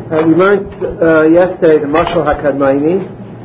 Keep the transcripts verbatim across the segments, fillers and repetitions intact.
Uh, we learned uh, yesterday the Mashal HaKadmaini.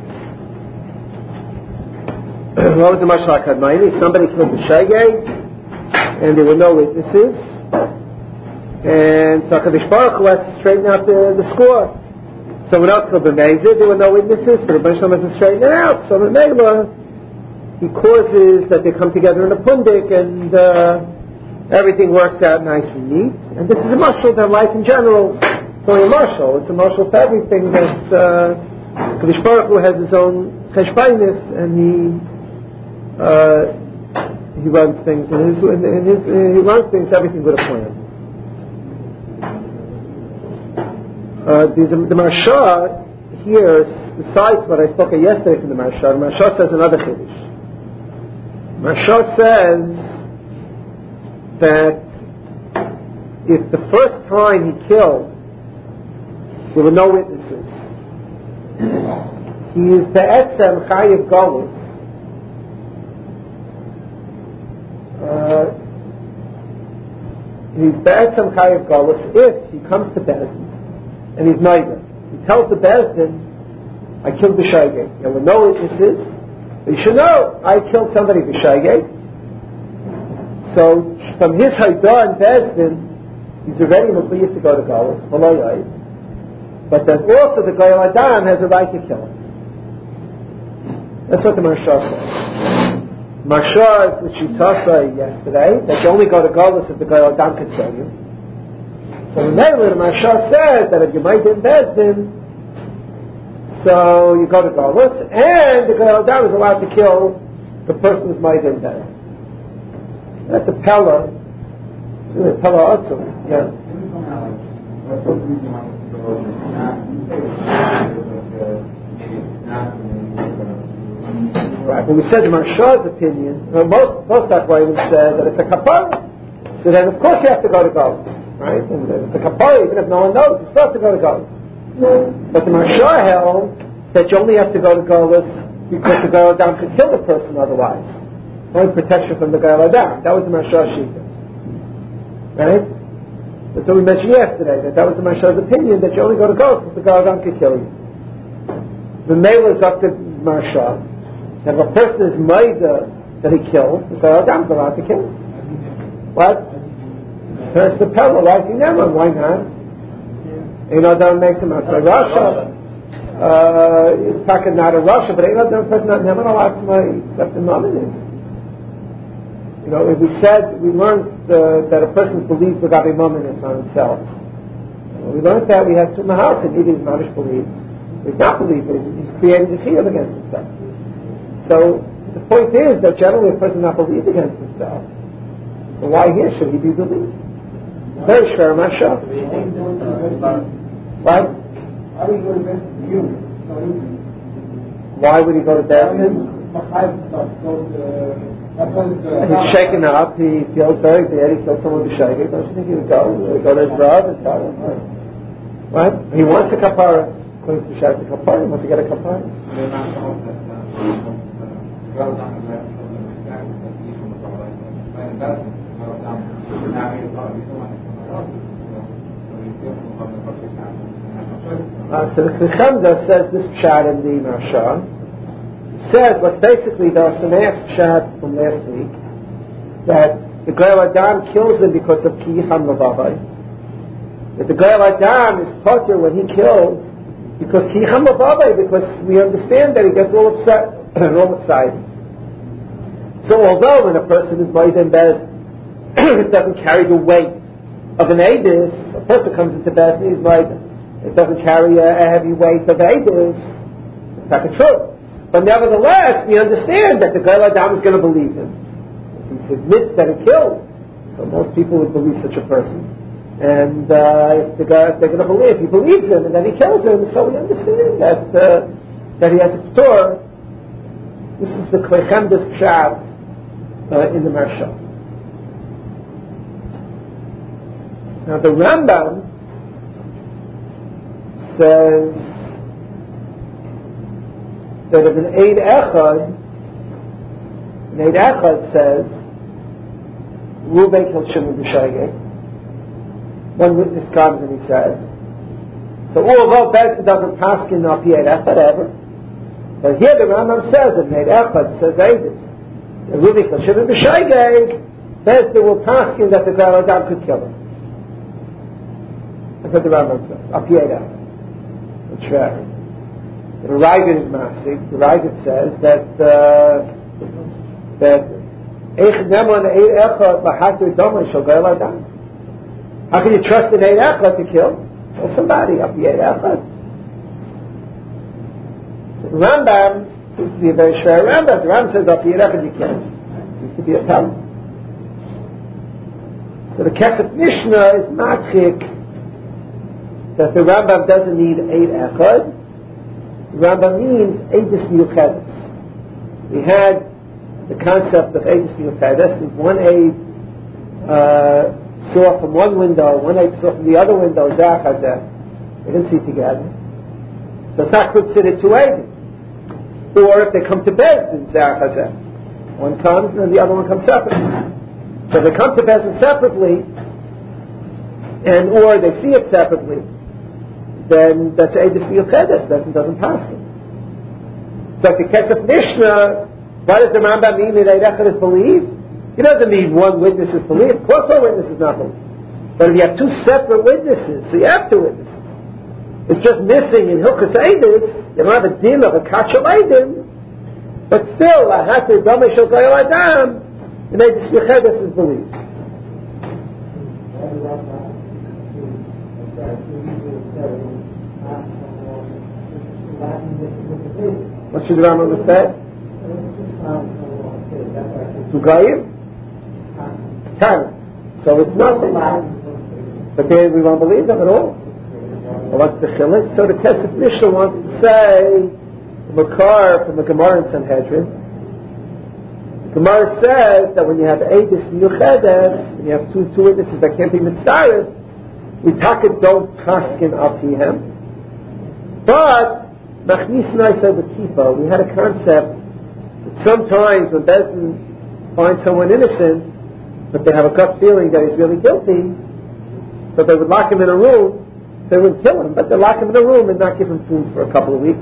What was the Mashal HaKadmaini? Somebody killed the Shaygay, and there were no witnesses. And so HaKadosh Baruch Hu has to straighten out the, the score. Someone else killed the Mezid, there were no witnesses, but a bunch of them has to straighten it out. So the Megillah, he causes that they come together in a pundik, and uh, everything works out nice and neat. And this is a Mashal that life in general. It's only a marshal. It's a marshal for everything that uh, Kadosh Baruch Hu has his own cheshbainis, and he uh, he runs things, and his, in, in his, uh, he runs things everything with a plan. Uh, the, the Marsha here, besides what I spoke of yesterday from the Marsha, the Marsha says another chiddush. Marsha says that if the first time he killed there were no witnesses, he is be'etzem chayiv galus. Uh, he's be'etzem chayiv galus if he comes to Bezdin and he's neither. He tells the Bezdin, I killed the Shaygay. There were no witnesses. But you should know, I killed somebody the Shaygay. So from his Haidah and Bezdin, he's already mabiyah to go to galus. Malayai. But then also the Goyal Adam has a right to kill him. That's what the Marsha says. Marsha is the Shitasa yesterday, that you only go to Galus if the Goyal Adam can kill you. So the Megillah, the Marsha says that if you might in Bezdin, so you go to Galus, and the Goyal Adam is allowed to kill the person who's might in Bezdin. That's a Pella. A Pella Atzum. Yeah. Right, but we said in Marsha's opinion, well, most most Achronim said that it's a kapara. So then, of course, you have to go to Galus, right? And it's a kapara, even if no one knows, you still have to go to Galus. But the Marsha held that you only have to go to Galus because the Goyal Adam could kill the person otherwise. Only protection from the Goyal Adam. That was the Marsha Shita, right? That's what we mentioned yesterday, that that was the Marsha's opinion, that you only go to Galus if the Goyal Adam could kill you. The Mela is up to Marsha. If a person is Maida that he killed, the Goyal Adam is allowed to kill him. What? First the Pella, why is he never? Why not? You know, that makes him outside Russia. Uh, he's talking not in Russia, but you know, the person not never allowed to except in nominee. You know, we said, we learned uh, that a person believes without a moment on himself. Uh, we learned that we have two mahals, and either he's mamish believes, he's not believe, but he's, he's creating a chiyuv against himself. So, the point is that generally a person not believes against himself. So why here should he be believed? Very sure, Masha. What? Why would he go to Bezdin? He's shaken up, he feels very bad, he feels someone to shake it. Don't you think he would go? He would go to his Rav and tell him, what? He wants a kapara. According to Shas, a kapara, he wants to get a kapara. Uh, so the Chacham says this pshat in the Marsha. Says, but basically there are some asked pshat from last week that the Goyal Adam kills him because of ki yicham l'vavai. That the Goyal Adam is potter when he kills because ki yicham l'vavai, because we understand that he gets all upset and all excited. So although when a person is made in bed, it doesn't carry the weight of an Adis, a person comes into bed and he's like, it doesn't carry a, a heavy weight of Adis, it's not the truth. But nevertheless, we understand that the Goyal Adam is going to believe him. If he admits that he killed, so most people would believe such a person. And uh, if, the guy, if they're going to believe, he believes him, and then he kills him, so we understand that uh, that he has a p'tur. This is the Klechemdes Pshat uh, in the Marsha. Now the Rambam says that if an Eid Echad, an Eid Echad says, Reuben killed Shimon b'Shaygay. One witness comes and he says, So although Bezdin doesn't paskin al pi eid echad ever, but here the Rambam says in eid echad says Eidus. The Ruvi Chashivim b'shaygeg, Bezdin will paskin that the Goyal Adam could kill him. That's what the Rambam says. Al pi eid echad. It's fair. The Raigid is Masik. The Raigid says that uh, that Eich Nemon Eid Echad B'Hatir Domon Shal Goyal Adam. How can you trust an Eid Echad to kill? Well, somebody up the Eid Echad. So the Rambam seems to be a very fair Rambam. The Rambam says up the Eid Echad you can't. It seems to be a talent. So the Kesef Mishnah is matchik that the Rambam doesn't need Eid Echad. The Rambam means Eidus Miyuchedes. We had the concept of Eidus Miyuchedes. There's one Eid uh, saw from one window, one Eid saw from the other window, Zach Hazeh. They didn't see together. So it's not considered two Eidim. Or if they come to Bezdin, Zach Hazeh. One comes and the other one comes separately. So if they come to Bezdin separately, and or they see it separately, then that's Eidus Miyuchedes, doesn't, doesn't pass it. So if the Kesef Mishnah, why does the Rambam mean that Eid Echad is believed? He doesn't mean one witness is believed. Of course one witness is not believed. But if you have two separate witnesses, so you have two witnesses. It's just missing in Hilchos Eidus, you don't have a din of a Kachel Eidim, but still, Hatir Domon Shal Goyal Adam, and Eidus Miyuchedes is believed. What should the Rambam have said? To Goyim? Time. So it's nothing. But then we won't believe them at all. Well, what's the chilik? So the Kesef Mishnah wants to say the Makar from the Gemara in Sanhedrin. The Gemara says that when you have Eidus Miyuchedes, when you have two, two witnesses that can't be mitzvah, we taka don't paskin al pihem. But Machnisin I said with Kippah, we had a concept that sometimes when Bezdin finds someone innocent, but they have a gut feeling that he's really guilty, so they would lock him in a room. They wouldn't kill him, but they lock him in a room and not give him food for a couple of weeks.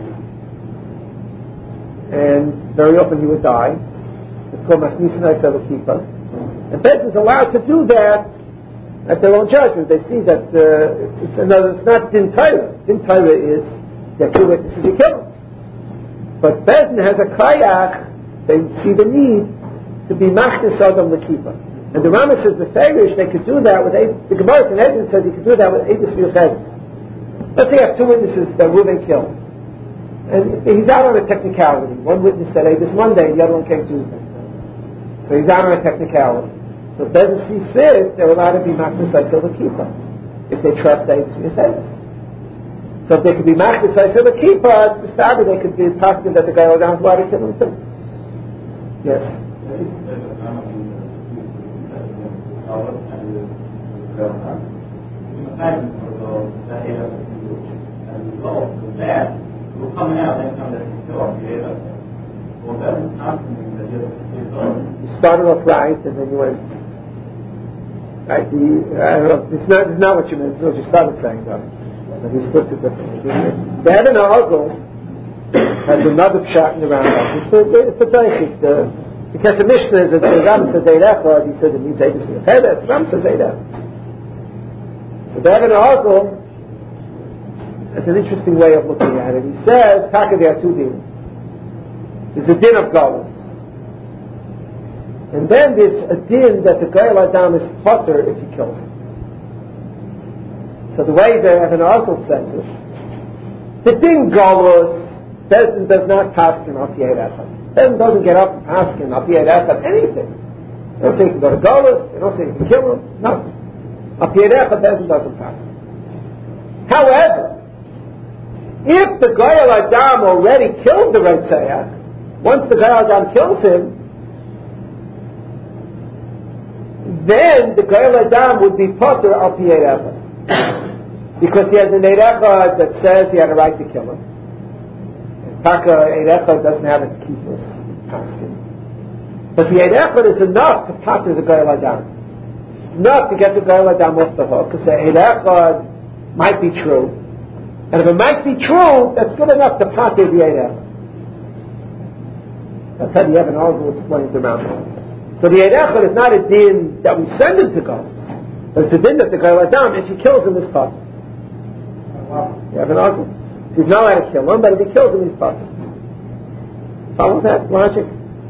And very often he would die. It's called Machnisin I said with Kippah. And Bezdin's allowed to do that at their own judgment. They see that uh, it's, another, it's not Din Torah. Din Torah is that two witnesses you kill them. But Bezdin has a kayach, they see the need to be machnis adam l'kippah. And the Rambam says the Farish, they could do that with, the Gemara in Edom says you could do that with Eidus Miyuchedes. Let's say you have two witnesses that Reuven killed. And he's out on a technicality. One witness said Eidus Monday, the other one came Tuesday. So he's out on a technicality. So Bezdin sees fit, they're allowed to be machnis adam l'kippah if they trust Eidus Miyuchedes. So if they could be machlis, I said, the keeper, the stabber, they could be positive that the guy will down to to kill him too. Yes. You started off right, and then you went. Right, the, I don't know, it's not, it's not what you meant, it's what you started saying, though. But he split it differently. The Eben HaOgel has another shot in the Rambam. It's the it's the Deichik. The because the Mishnah is that the Rambam says Eid Echad, he says it means Eidus Miyuchedes. The Rambam says Eid Echad. So the Eben HaOgel has an interesting way of looking at it. He says, Taka, there are two dinim. There's a din of Galus. And then there's a din that the Goyal Adam is potter if he kills him. So the way the Eben HaOgel says it, the din Galus, Bezdin does not pass him al pi eid echad. Bezdin doesn't get up and ask him al pi eid echad anything. They don't say you can go to Galus, they don't say you can kill him, nothing. Al pi eid echad, Bezdin doesn't pass him. However, if the Goyal Adam already killed the Retzayach, once the Goyal Adam kills him, then the Goyal Adam would be potter al pi eid echad. Because he has an Eid Echad that says he had a right to kill him. Taka Eid Echad doesn't have a keepers. But the Eid Echad is enough to potter the Goyal Adam. Enough to get the Goyal Adam off the hook. Because the Eid Echad might be true. And if it might be true, that's good enough to pater the Eid Echad. That's how the Evan Arzel explains the Rambam. So the Eid Echad is not a din that we send him to go, but it's a din that the Goyal Adam, if he kills him, is pater. The Evan Arzel. He's not allowed to kill him, but if he kills him, he's pater. Follow that logic?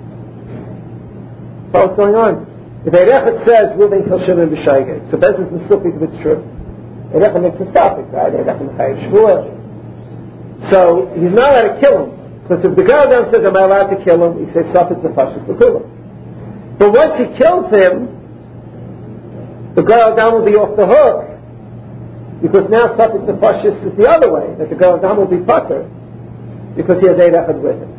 Follow what's going on? If Eid Echad says, Reuven kill Shimon b'Shaygeg, so Bezos is Sufik if it's true. Eid Echad makes a topic, right? Eid Echad Mechayev Shvuah. So he's not allowed to kill him. Because if the Goyal Adam says, am I allowed to kill him? He says, Sufik Nefashis L'Kulah. But once he kills him, the Goyal Adam will be off the hook. Because now Sufik Nefashis is the other way, that the Goyal Adam will be pater, because he has Eid Echad with him.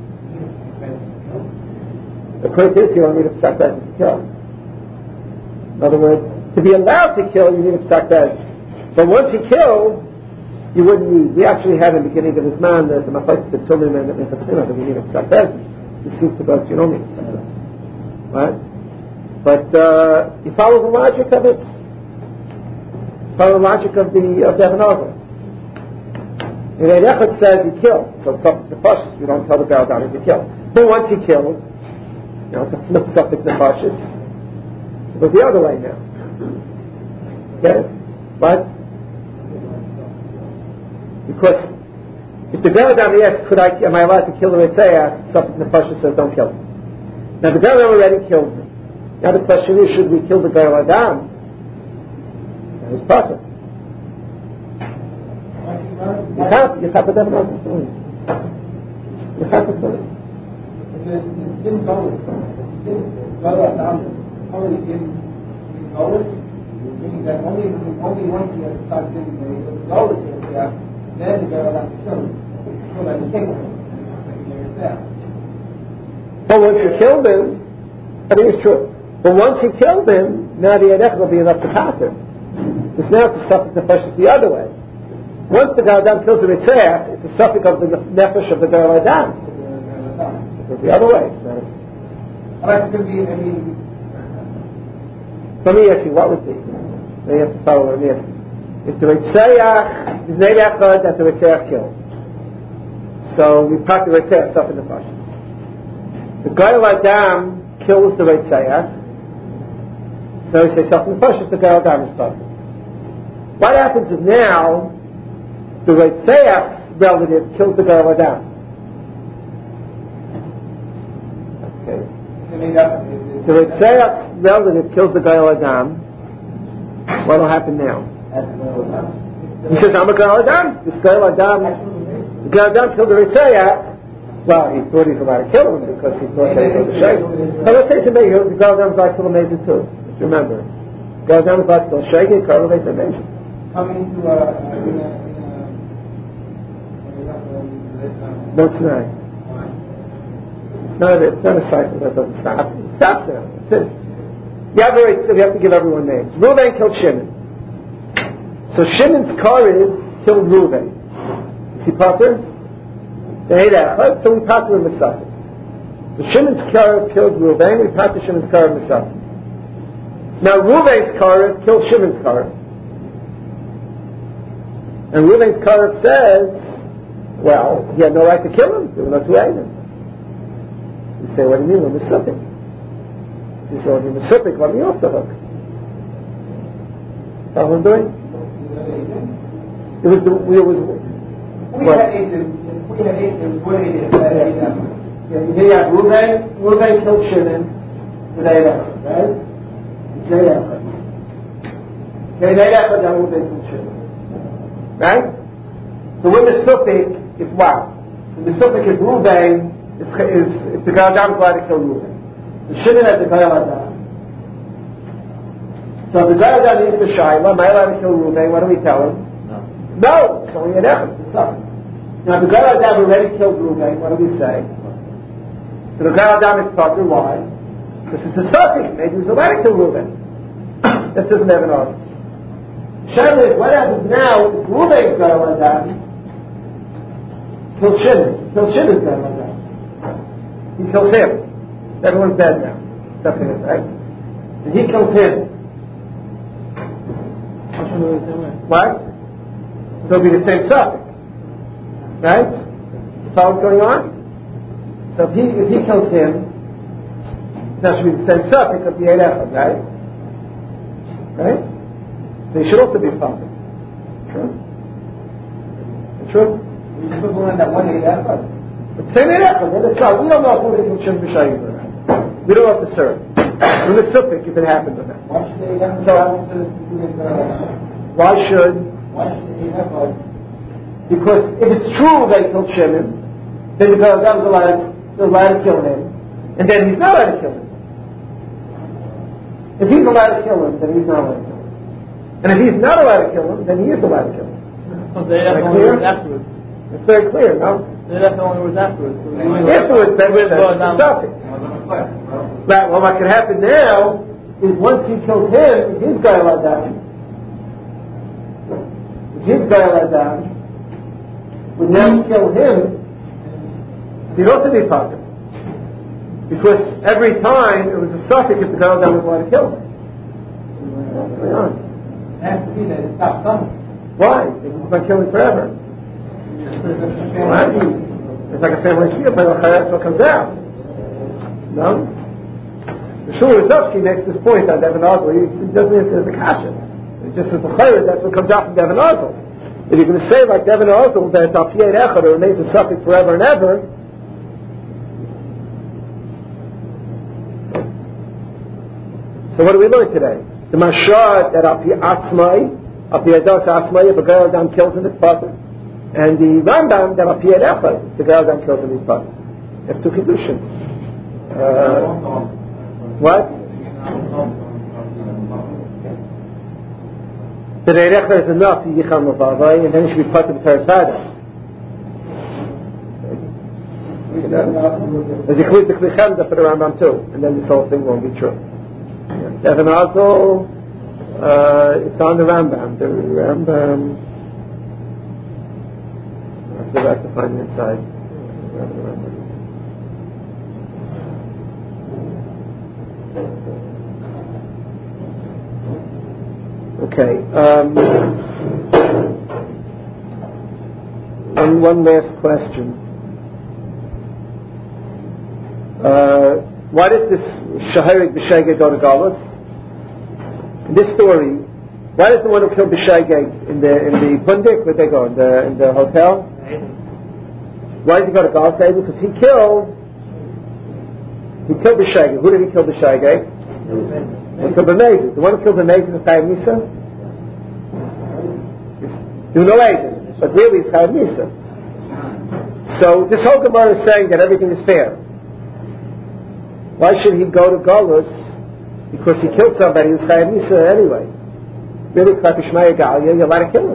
The point is, you don't need a psak to kill. In other words, to be allowed to kill, you need a psak. But once he kills, you wouldn't need. We actually had in the beginning of his man the mafayt the tzumim and the tefillah that we need a psak. You seem to go, you don't need a psak. Right? But uh, you follow the logic of it. Follow the logic of the of the Evan Arzel. And Eid Echad says you kill, so the first you don't tell the Goyal Adam you kill. But once he kills, you know, it's a flip Sufik Nefashis. But the other way now. Okay? What? Because if the Goyal Adam asks, could I, am I allowed to kill the Ritzayah? Sufik Nefashis says, don't kill him. Now the Goyal Adam already killed him. Now the question is, should we kill the Goyal Adam? That is possible. You have, you have to have another story. You have to do it. It didn't go with it. Goyal Adam only gives Golas, meaning that only, only once he has started giving the Golas, then the Goyal Adam can kill him. So that he takes him. But once you killed him, I think it's true. But once he killed him, now the Eid Echad will be enough to pass him. Because now it's a Sufik Nefashis the other way. Once the Goyal Adam kills the Ritzayah, it's a Sufik of the Nefesh of the Goyal Adam. It's the other way. But it could be, I mean... Let me ask you, what would be? Now you have to follow what I'm asking. If the Ritzayah is Eid Echad that the Ritzayah killed, so we pack the Ritzayah Sufik Nefashis. The Goyal Adam kills the Ritzayah, so we say Sufik Nefashis, the Goyal Adam is pater. What happens if now the Ritzayah's relative kills the Goyal Adam? Okay. The Ritzayah's relative kills the Goyal Adam. What will happen now? He says, I'm a Goyal Adam. This Goyal Adam, the Goyal Adam killed the Ritzayah. Well, he thought he was allowed to kill him because he thought they killed the Shaykh. But let's say to me, the Goyal Adam was like to the Mesa too. Just remember. The Goyal Adam was like to the Shaykh and Karl Mesa Mesa. Coming to a... No, it's not. No, it's not a cycle that doesn't stop. It stops now. That's it. You have, very, you have to give everyone names. Reuven killed Shimon. So Shimon's Karev killed Reuven. Is he pater? They hate Echad, so we pater him with Sufik. So Shimon's Karev killed Reuven, we pater Shimon's Karev with Sufik. Now Reuven's Karev killed Shimon's Karev. And Reuven's Karev says, well, he had no right to kill him. There were no two items. You say, what do you mean, we're Mesupik? You say, when you're Mesupik, let me off the hook. That's what I'm doing? It was the, it was... We had eight, we had eight, there was one eight, yeah, you have Reuven, Reuven killed Shimon with Eid Echad, right? It's Eid Echad. Okay, Eid Echad, then Reuven killed Shimon. Right? So with the Mesupik, it's what? The Mesupik is Reuven, is, is, is the Goyal Adam is allowed to kill Reuven. The Shimon has the Goyal Adam. So if the Goyal Adam needs to Shaila, am I allowed to kill Reuven? What do we tell him? No. No! It's only an Echad. It's not. Now the Goyal Adam already killed Reuven. What do we say? So the Goyal Adam is pater. Why? Because it's a Sufik. Maybe he was allowed to kill Reuven. That doesn't have an argument. Shaila is, what happens now if Reuven's Goyal Adam kills Shimon? Kills Shimon's Goyal Adam. He kills him. Everyone's dead now. Except him, right? And he kills him. What? So it'll be the same Sufik. Right? That's all what's going on. So if he, if he kills him, that should be the same suffix of the Eid Echad, right? Right? So he should also be a father. True? True? We still going on that one Eid Echad. But same Eid Echad, let's go. We don't know if we're going to Shem B'Shayim or not. We don't know if the serve. We're the suffix if it happens or not. Why should the Eid Echad travel to the Why should? Why should the Eid Echad? Because if it's true they killed Shimon, then the girl that was allowed, was allowed to kill him, and then he's not allowed to kill him. If he's allowed to kill him, then he's not allowed to kill him. And if he's not allowed to kill him, then he is allowed to kill him. So the Eid Echad only was afterwards. It's very clear, no? The Eid Echad only was afterwards. So afterwards, then we're the suffix. Right, well, what could happen now is once he kills him, his guy allowed down. His guy allowed down. Would now kill him, he'd also be potter. Because every time it was a suffix if the girl that was allowed to kill him. What's going on? It has to be that it stops somewhere. Why? It's not killing forever. Right? It's like a family shield, but that's what comes out. No? The Shul Rizovsky makes this point on Devin Ozel. He doesn't answer the kasha. It just says the chayr, that's what comes out from Devin Ozel. If you're going to say like Devin Ozel that Al Pi Eid Echad remains a suffix forever and ever, so what do we learn today? The Mashad that Al Pi Atzmai, Al Pi Edas Atzmai, if a girl down kills him, it's father. And the Rambam that Al Pi Eid Echad, if the girl down kills him, it's father. That's two Kiddushin. Uh, what? The Eid Echad is enough, Yicham Mavavai, and then it should be part of the Parasada. You know? As you clear the Klichem for the Rambam too, and then this whole thing won't be true. Devin Ozel, uh, it's on the Rambam. The Rambam. I have to go back to find the inside. Okay. Um, and one last question. Uh, why does this Shahirik B'Shegeg go to Galus? In this story, why does the one who killed B'Shegeg in the in the Pundik, where they go, in the in the hotel? Why does he go to Galus? Because he killed he killed B'Shegeg. Who did he kill B'Shegeg? He killed B'Mezid. The one who killed B'Mezid is Chayav Misa? You know Aiden, but really it's Chayav Misa. So this whole Gemara is saying that everything is fair. Why should he go to Galus? Because he killed somebody who's Chayav Misa anyway. Really, Klapi Shmaya Galia, you're allowed to kill him.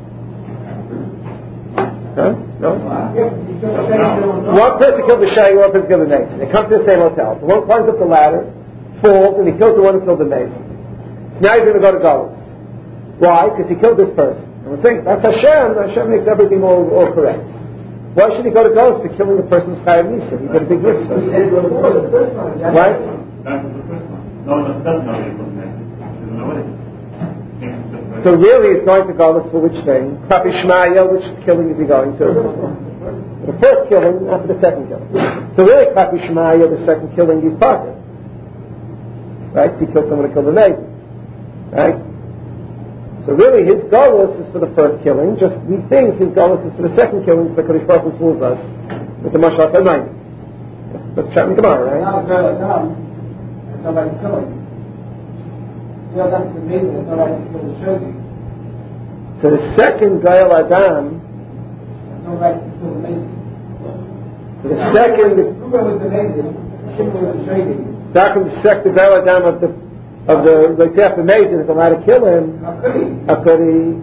Huh? No? One person killed the Shai, one person killed the Mason. They come to the same hotel. The one climbs up the ladder, falls, and he kills the one who killed the Mason. So now he's going to go to Galus. Why? Because he killed this person. And we think, that's Hashem. Hashem makes everything all, all correct. Why should he go to Galus for killing the person's Chayav Misa? He did a big mitzvah. Right? That's the first one. No one doesn't know he killed the Mason. There's no way. So really he's going to Galus for which thing? Klapi Shmaya, which killing is he going to? The first killing, not the second killing. So really Klapi Shmaya, the second killing, he's part of. Right? He killed someone to kill the Mason. Right? So really his Galus is for the first killing, just we think his Galus is for the second killing, so Kodesh Baruch Hu fools us with the Mashal Tamayim. Let's chat in Gemara, right? Now, girl, now, it's not like killing. Yeah, that's amazing. It's not like to kill the shogi. So the second Gael Adam. It's not like to kill the mason. So the second. Ruben was the mason. Shimon was the shogi. Second, the second Gael Adam of the of the like after Mason is allowed to kill him. How could he? How could he?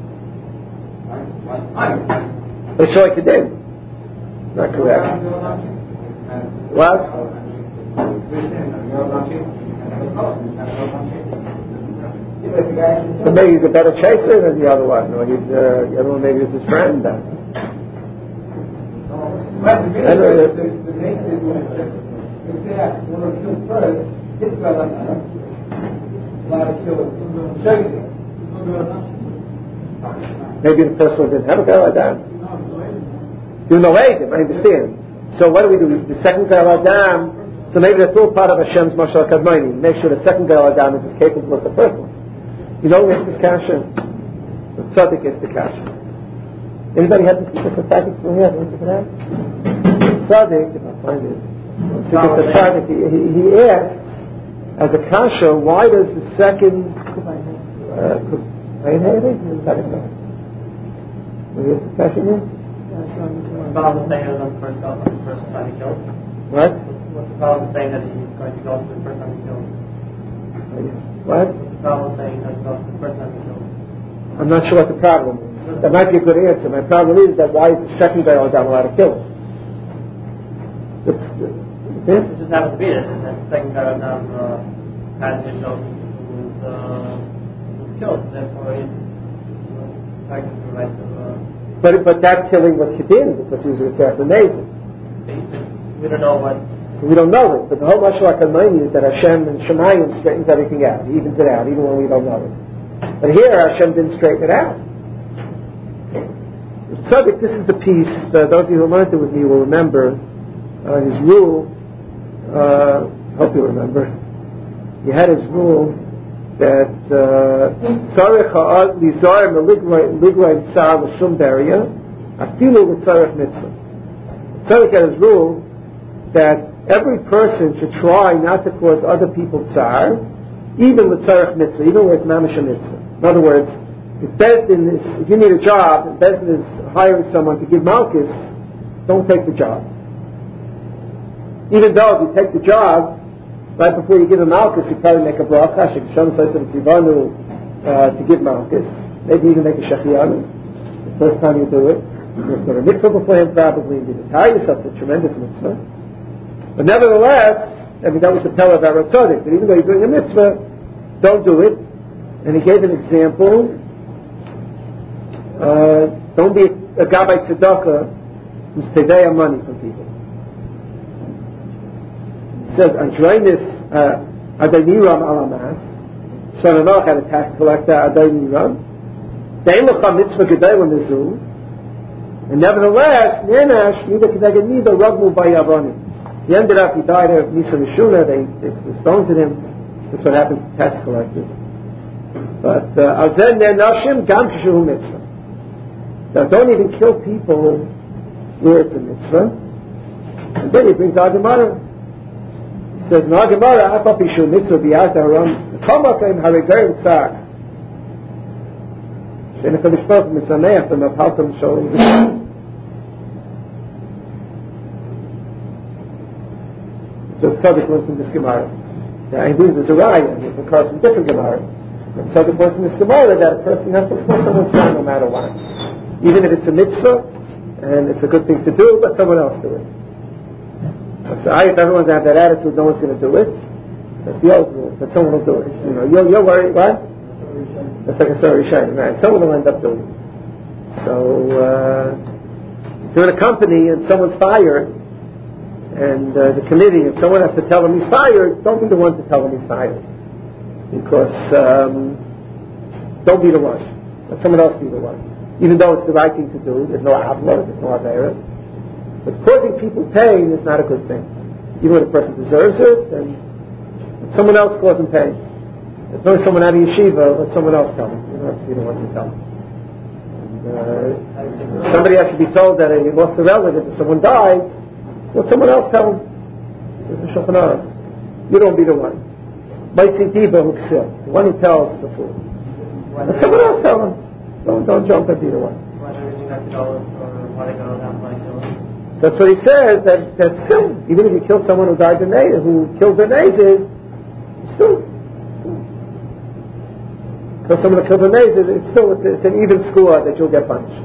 It's like he did. Not correct. What? So maybe he's a better chaser than the other one, or he's uh, the other one maybe is his friend. Then. Well, the the the mason is going to want to kill first. His brother allowed to kill the shogi. Maybe the first one didn't have a guy like that. You know Adam, I understand. So what do we do? The second Gael Adam, so maybe that's all part of Hashem's Mashal Kadmoni. Make sure the second Gael Adam is as capable as the first one. You know who gets this kasha? The tzaddik gets the kasha. Anybody have to speak of the tzaddik from here? Answer for that? Tzaddik, if I find it, because the tzaddik, he, he, he asks, as a kasha, why does the second uh, Will you have the kasha here? What's the problem saying that the first the first time he killed? What? What's the problem saying that he's going to go to the first time he killed? What? What's the problem saying that he's going to the first time he killed? I'm not sure what the problem is. That might be a good answer. My problem is that why is the second guy not allowed to kill him? It's, it's, it just happens to be that the second guy now uh, had himself who was, uh, was killed. Therefore, he's entitled to the right to. Uh, But but that killing was Kedin because he was assassinated. We don't know what. So we don't know it. But the whole Mashal HaKadmoni is that Hashem and Shemayim straightens everything out. He evens it out, even when we don't know it. But here Hashem didn't straighten it out. So this is the piece that those of you who learned it with me will remember. Uh, his rule. Uh, hope you remember. He had his rule that tzarech ha'ad lizar meligvay tzar l'shum beria afilu l'tzarech mitzvah. Tzarech had his rule that every person should try not to cause other people tsar, even l'tzarech mitzvah, even with mamash mitzvah. In other words, if Bezdin is, if you need a job and Bezdin is hiring someone to give malchus, don't take the job. Even though if you take the job, right before you give a malchus, you probably make a bracha, Hashem says to the tzivanu to give malchus, maybe even make a shechiyanu, the first time you do it. You've got a mitzvah beforehand probably, and you retire yourself, it's a tremendous mitzvah. But nevertheless, I mean that was the Pella of Aratzodik, but even though you're doing a mitzvah, don't do it. And he gave an example, uh, don't be a, a guy by tzedakah who's teveya money from people. Says Andronis Adoniram Alamas, son of Noach had a tax collector Adoniram. Deilucha mitzvah gedalim mizu, and nevertheless Nenash neither kedeged neither ragmu bayavoni. He ended up he died of Misa Mishuna. They they stoned him. That's what happens to tax collectors. But Azen Nenashim Gam Kishu mitzvah. Now don't even kill people where it's a mitzvah. And then he brings out Gemara. Says no Gemara Afa Pishu Mitzvah Biyata Haram Kamakim Harigayim Tzar. Shein Hakadosh Baruch Hu Misameach B'Mapaltam Shalom. So Tzaddik learns in this Gemara. Now he brings the Zerayah, and it occurs in different Gemara. And Tzaddik learns in this Gemara that a person has to put someone's time no matter what, even if it's a mitzvah and it's a good thing to do, but someone else do it. So I, if everyone's going to have that attitude, no one's going to do it. That's the old rule, but someone will do it. You know, you're, you're worried, what? That's like a story shining, right? Someone will end up doing it. So, uh, if you're in a company and someone's fired, and uh, the committee, if someone has to tell him he's fired, don't be the one to tell him he's fired. Because, um, don't be the one. Let someone else be the one. Even though it's the right thing to do, there's no avla, there's no avera. But causing people pain is not a good thing. Even when a person deserves it, and someone else causes pain. If there's someone out of yeshiva, let someone else tell them. You don't have to be the one to tell them. And, uh, somebody has to be told that he lost a relative, if someone died, let someone else tell them. There's a Shulchan Aruch. You don't be the one. Maitzi Diba Huksil. The one who tells is the fool. Let someone else tell them. Don't, don't jump and be the one. That's what he says, that, that still, even if you kill someone who died in Neidah, who killed the Neidah, still, kill someone who killed the Neidah, it's still, it's, it's an even score that you'll get punished.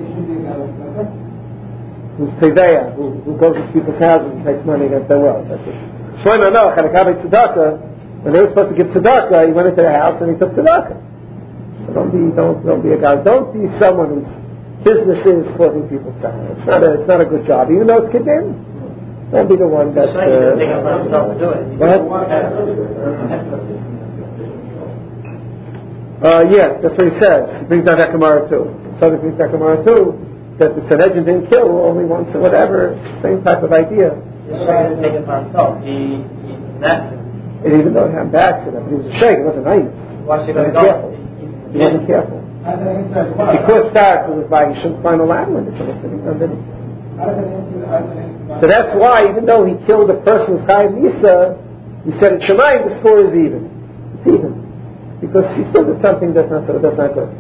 Who's Teveya, who, who goes to people's houses and takes money against their wealth. That's it. Shlomo Melech had a Gabbai Tzedakah, when they were supposed to give Tzedakah, he went into their house and he took Tzedakah. So don't be, don't, don't be a guy, don't be someone who's business is causing people sorrow. It's not a, it's not a good job, even though it's condemned. Don't be the one that. Uh, what? Uh, yeah, that's what he says. He brings down that Gemara too. So he brings that Gemara too. that the Sanhedrin didn't kill only once or whatever, same type of idea. He didn't take it for himself. He, he snapped him. And even though it happened by accident, he was a sheikh, it wasn't nice. Why should He I wasn't go? careful. He wasn't careful. Because that was why he shouldn't find a land when it's sitting underneath. So that's why, even though he killed a person with Chaim Nisa, he said, at Shemayim, the score is even. It's even. Because he still did something that's not, that's not good.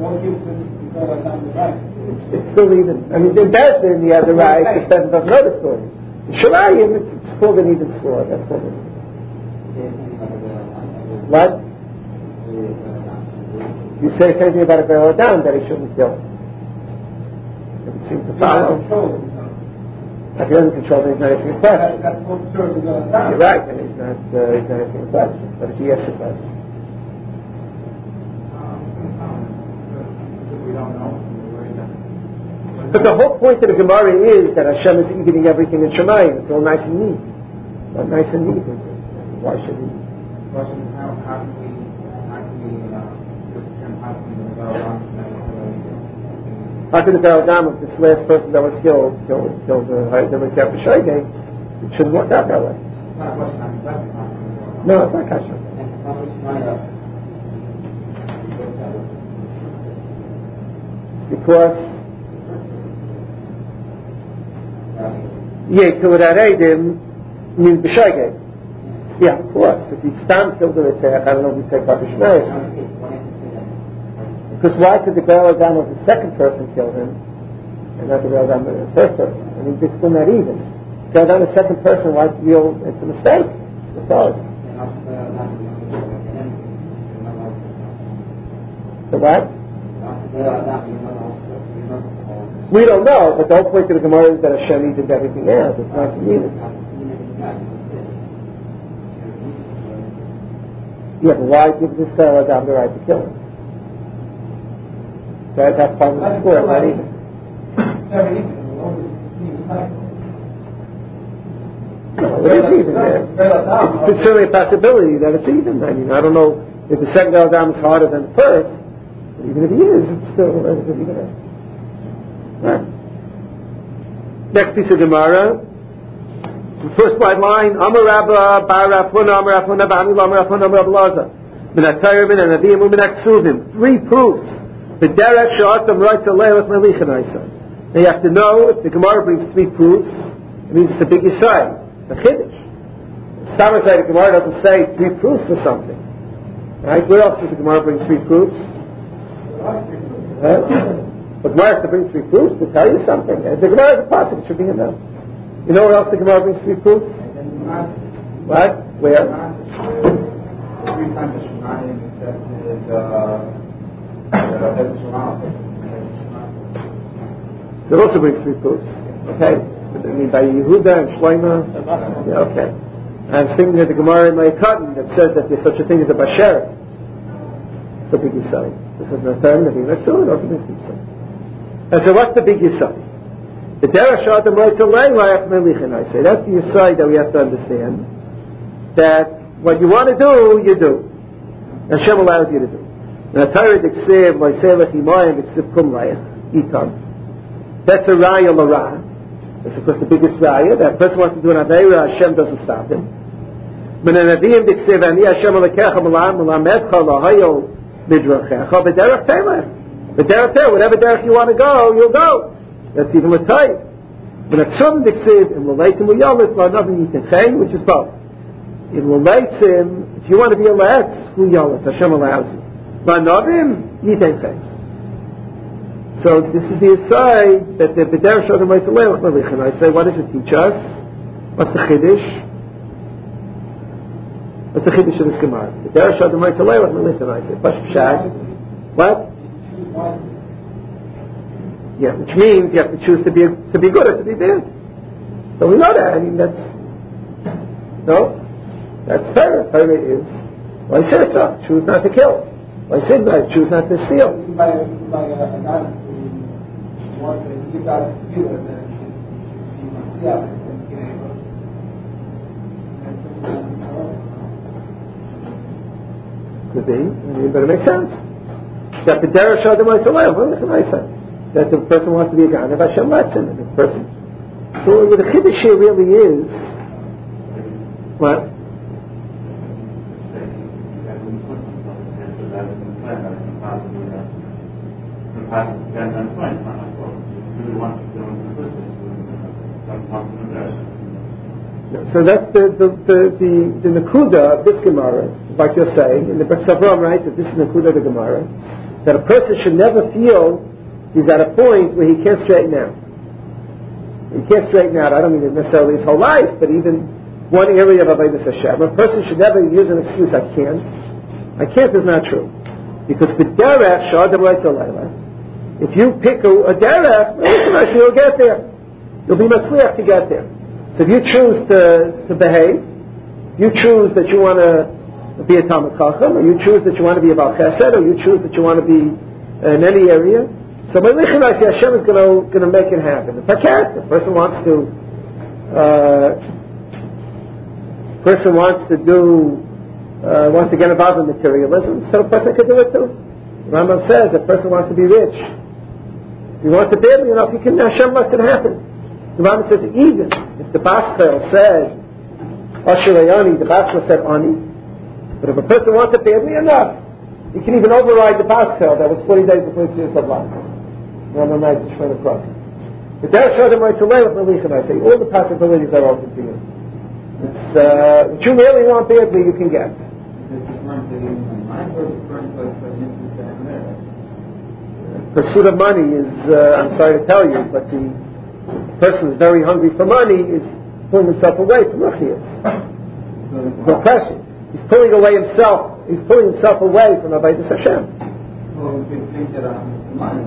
It's still even. I mean, in Bezdin, he has the right to send doesn't know the story. In Shemayim, it's called an even score. That's called an What? You say something about a Be'er Adam that he shouldn't kill. It would seem to follow. If he doesn't control, then he's not asking a question. You're right, and he's not, uh, he's not asking a question. But if he asks a question. But the whole point of the Gemara is that Hashem is eating everything in Shemayim. It's all nice and neat. Not nice and neat. Why should he? Question: How how can we how can we uh, how can we develop? How could the Be'er Adam, if this last person that was killed, killed, killed the Hayyim Kafir Shaygay, it shouldn't work out that way. It's not a question. I'm question. No, it's not kasha. Because yeah, to that Eidim means B'Shaygay. Yeah, of course. If he stam killed the Ritzach, I don't know if we take Baruch Shmei. Because why could the Be'er Adam of the second person kill him, and not the Be'er Adam of the first person? I mean, it's still not even. Be'er Adam of the second person, why feel it's a mistake? It's ours. So what? We don't know, but the whole point of the Gemara is that Hashem needed everything else. It's not needed. Yeah, but why give this Be'er Adam the right to kill him? That, that's part of the score, not even. No, it is even there. It's, it's certainly a possibility that it's even. I mean, I don't know if the second Be'er Adam is harder than the first, but even if he is, it's still relatively there. Right. Next piece of Gemara. The first white line, Amar Rabba, Bar Rafuna, Amar Rafuna, Ba'anil, Amar Rafuna, Amar Rabba Laza. Min HaTorah, Min HaNaviim, Min HaKsuvim. Three proofs. The derech sha'atam right to lay with melichin Isa. Now you have to know if the Gemara brings three proofs, it means it's a big yisai, it's a chiddush. Some say the Gemara doesn't say three proofs or something. Right? Where else does the Gemara bring three proofs? Right? But Gemara has to bring three proofs to tell you something. If the Gemara is a pasuk, it should be enough. You know where else the Gemara brings three proofs? What? Where? Three times the Shemayim accepted. Uh, It also brings three proofs. Okay? I mean, by Yehuda and Shloima. Yeah, okay. I'm thinking that the Gemara in my cotton that says that there's such a thing as a Basheret. It's a big Yisai. This is the third Navi. That's so, it also brings three proofs. And so what's the big Yisai? The Derech Sha'atam Right to Lay Rayach Melichin, I say. That's the Yisai that we have to understand. That what you want to do, you do. And Hashem allows you to do. Now, Torah diksiv, Moisevach Imayim, diksiv kum layach, itam. That's a raya l'ra. That's of course the biggest raya. That person wants to do an aveira, Hashem doesn't stop him. Min hanaviyim diksiv, ani Hashem alekecha melamedcha lahayo midrachecha, b'derech telech. B'derech telech, whatever derech you want to go, you'll go. That's even with type. Min haksum diksiv, im l'leitim u'yolit, la'navim yitinchein, which is both. In l'leitim, if you want to be a letz, u'yolit, Hashem allows you. Ma'navim yitenchem. So this is the aside that the B'derech Sha'atam Right to Lay Melichin. I say, what does it teach us? What's the chiddush? What's the chiddush of this Gemara? B'derech Sha'atam Right to Lay Melichin. I say, Pash Pshat. What? Yeah, which means you have to choose to be to be good or to be bad. So we know that. I mean, that's no, that's Torah. Torah is. Well, I said it's up. Choose not to kill. I said that, choose not to steal. By a guy who wants to give out his view and then he must be out and get able to. Could be, I mean, but it makes sense. That the Derech Sha'atam Right to Lay, what can I say? that the person wants to be a Ganav, Hashem lets him. And the person. So the Chiddush here really is what? So that's the the the the, the Nakuda of this Gemara, like you're saying, and the Savram writes that this is Nakuda of the Gemara, that a person should never feel he's at a point where he can't straighten out. He can't straighten out. I don't mean necessarily his whole life, but even one area of Avodas Hashem. A person should never use an excuse, I can't. I can't is not true. Because the derech shadam leitzalayla, if you pick a, a derech, you'll get there. You'll be matzliach to get there. So if you choose to, to behave, you choose that you want to be a Talmid Chacham, or you choose that you want to be a Baal Chesed, or you choose that you want to be in any area, so by Lichanai, Hashem is going to make it happen. If I can't, the person wants to, uh, person wants to do, uh, wants to get involved in materialism, so a person could do it too. The Rambam says a person wants to be rich. If he wants to badly enough, he can, Hashem lets it happen. The Rambam says even if the Baskel said, Asher Ayani, the Baskel said Ani, but if a person wants it badly enough, he can even override the Baskel that was forty days before the Tziyus of life. Rambam writes the Shemona Cross. But there Shadam writes a letter with Melichem. I say all the possibilities are open to you. It's uh, what you really want badly, you can get. Pursuit of money is, uh, I'm sorry to tell you, but the person who's very hungry for money is pulling himself away from Ruchnias. No question. He's pulling away himself. He's pulling himself away from Avodas Hashem. Well, we could think that um, the money.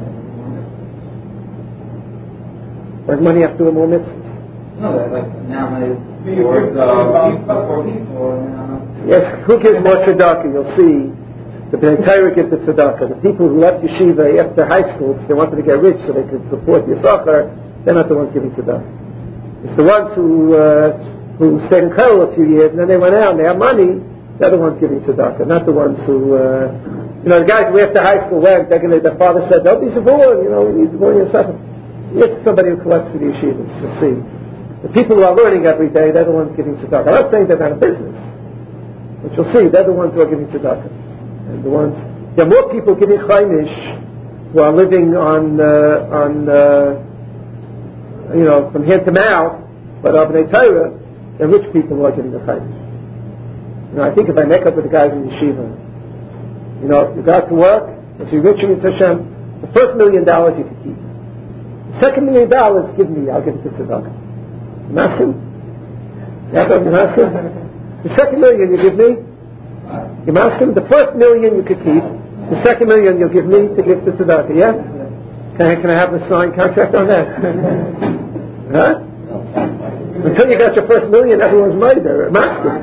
What does money have to do with more mitzvahs? No, that like now my for the for people. Yes, who gives more tzedakah? You'll see. The Bnei Torah gives the tzedakah. The people who left yeshiva after high school because they wanted to get rich so they could support Yisachar, they're not the ones giving tzedakah. It's the ones who uh, who stayed in Kollel a few years and then they went out and they have money. They're the ones giving tzedakah, not the ones who, uh, you know, the guys who after high school went. They're gonna, their father said, "Don't be zavur, you know, we need zavur yourself." It's somebody who collects for the yeshivas. You'll see. The people who are learning every day, they're the ones giving tzedakah. I'm not saying they're not a business, but you'll see they're the ones who are giving tzedakah. And the ones, there are more people giving chaimish who are living on, uh, on, uh, you know, from hand to mouth, but of Bnei Torah, than rich people who are giving the chaimish. You know, I think if I make up with the guys in yeshiva, you know, you got to work, if you're rich in Hashem, the first million dollars you can keep. The second million dollars, give me, I'll give it to tzedakah. You ask him? You ask him? The second million you give me, you ask him, the first million you could keep, the second million you'll give me to give to tzedakah, yeah? Can I, can I have a signed contract on that? Huh? Until you got your first million, everyone's money there. Ask him.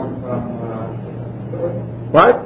What?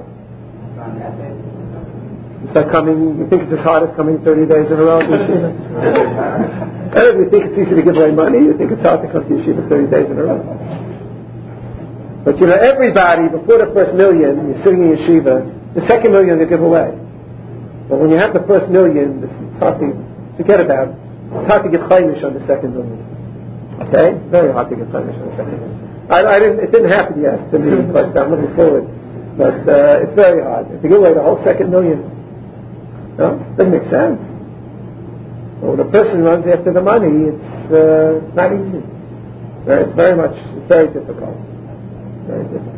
You start coming, you think it's as hard as coming thirty days in a row to yeshiva? And if you think it's easy to give away money, you think it's hard to come to yeshiva thirty days in a row. But you know, everybody, before the first million, you're sitting in yeshiva, the second million you give away. But when you have the first million, it's hard to forget about it. It's hard to get chaimish on the second million. Okay? Very hard to get chaimish on the second million. I, I didn't, it didn't happen yet to me, but I'm looking forward. But uh, it's very hard. If you give away the whole second million, no, it doesn't make sense. Well, when a person runs after the money, it's uh, not easy. Very, it's very much, it's very difficult. Very difficult.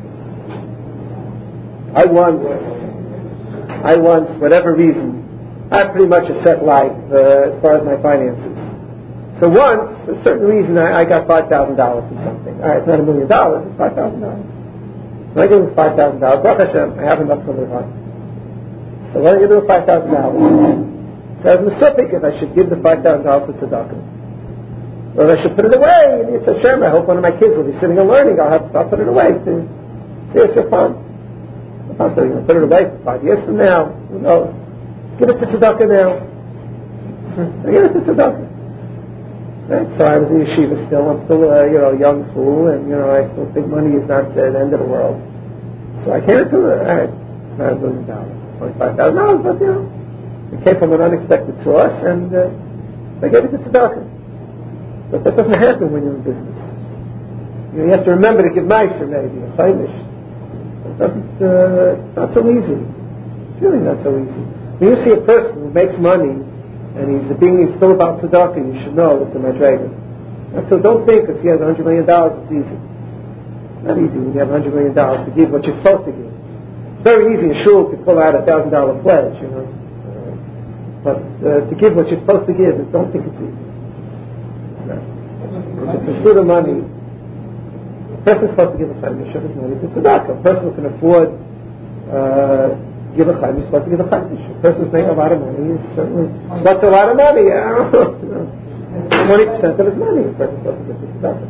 I once, I once, whatever reason, I have pretty much a set life uh, as far as my finances. So once, for a certain reason, I, I got five thousand dollars from something. All right, it's not a million dollars, it's five thousand dollars. When I give him five thousand dollars, Baruch Hashem, I have enough to live on. So what am I going to do with five thousand dollars? So I was mistaken if I should give the five thousand dollars to tzedakah. Or I should put it away, and it's Hashem. I hope one of my kids will be sitting and learning. I'll, have, I'll put it away to see if it's fun. I'm still going to put it away for five years from now. Who knows? Give it to tzedakah now. I give it to tzedakah. Right? So I was in yeshiva still. I'm still a you know young fool, and you know I still think money is not uh, the end of the world. So I can't do it. All right, five million dollars, twenty-five thousand dollars, but you know, It came from an unexpected source, and uh, they gave it to tzedakah. But that doesn't happen when you're in business. You know, you have to remember to give meiser, maybe, a chaimish. It doesn't, uh, it's not so easy. It's really not so easy. When you see a person who makes money, and he's being he's still about tzedakah, you should know it's a madrega. And so don't think if he has a hundred million dollars, it's easy. It's not easy when you have a hundred million dollars to give what you're supposed to give. It's very easy in shul to pull out a thousand dollar pledge, you know. Uh, but uh, to give what you're supposed to give, don't think it's easy. No. To pursue the money, a person's supposed to give a chaimish of his money to tzedakah. A person who can afford uh, give a chaimish is supposed to give a chaimish. A person who's making a lot of money is certainly what's a lot of money? I don't know. You know. Twenty percent of his money, a person's supposed to give to tzedakah.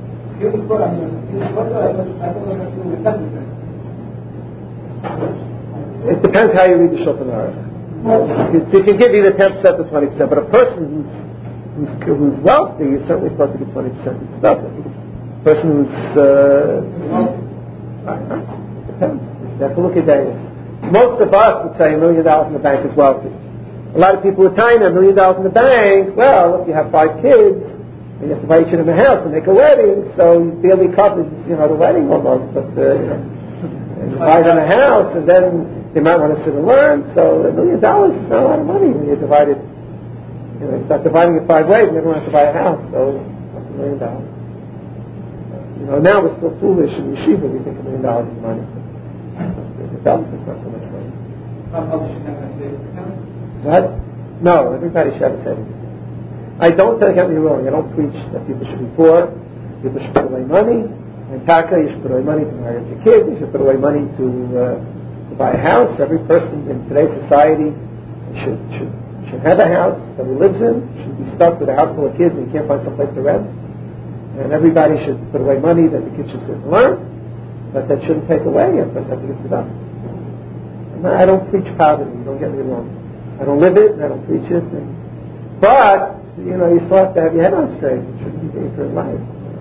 It depends how you read the Shulchan Aruch. You can give either ten percent or twenty percent, but a person who's, who's, who's wealthy is certainly supposed to give twenty percent to tzedakah. A person who's uh, it depends. You have to look at that. Most of us would say a million dollars in the bank is wealthy. A lot of people are tying a million dollars in the bank. Well, if you have five kids, and you have to buy each of them a house and make a wedding, so you barely covers, you know, the wedding almost. But uh, you know, and you buy them a house, and then they might want to sit and learn. So a million dollars is not a lot of money when you divide it. You know, you start dividing it five ways, and everyone has to buy a house. So that's a million dollars. You know, now we're still foolish in yeshiva. We think a million dollars is money. It's not so much money. What? No, everybody should have a savings. I don't take me wrong. I don't preach that people should be poor. People should put away money. In Taka, you should put away money to marry your kids. You should put away money to, uh, to buy a house. Every person in today's society should should should have a house that he lives in. Shouldn't be stuck with a house full of kids and he can't find some place to rent. And everybody should put away money that the kids should sit and learn. But that shouldn't take away it. But that gives it up. And I don't preach poverty. Don't get me wrong. I don't live it, and I don't preach it. And, but, you know, you still have to have your head on straight. It shouldn't be for life.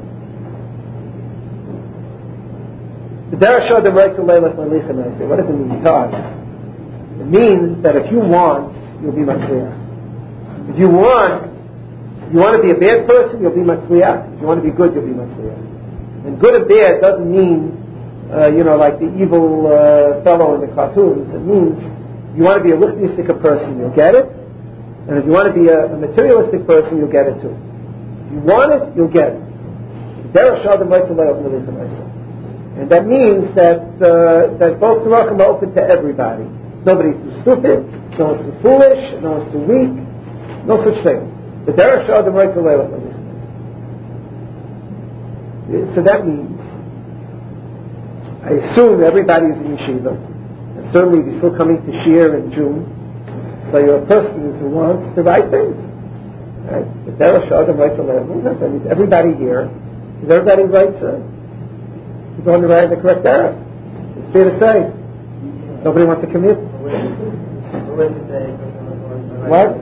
The Derech Adam writes to Leilach Malichem, and I say, what does it mean? Because it means that if you want, you'll be Matzliach. If you want, you want to be a bad person, you'll be Matzliach. If you want to be good, you'll be Matzliach. And good and bad doesn't mean, uh, you know, like the evil uh, fellow in the cartoons. It means you want to be a lichnistic person, you'll get it. And if you want to be a, a materialistic person, you'll get it too. If you want it, you'll get it. Derech Adam writes to Leilach Malichem, I say. And that means that uh, that both Tzedakah are open to everybody. Nobody's too stupid, no one's too foolish, no one's too weak, no such thing. The Derech Adam writes to Leilach Malichem. So that means, I assume everybody is in yeshiva, and certainly if you're still coming to Shir in June, so you're a person who wants the right things. Right? The Derech Adam writes to Leilach Malichem. That means everybody here, is everybody right, sir? You're going to write the correct error. It's fair to say. Nobody wants to commit. What?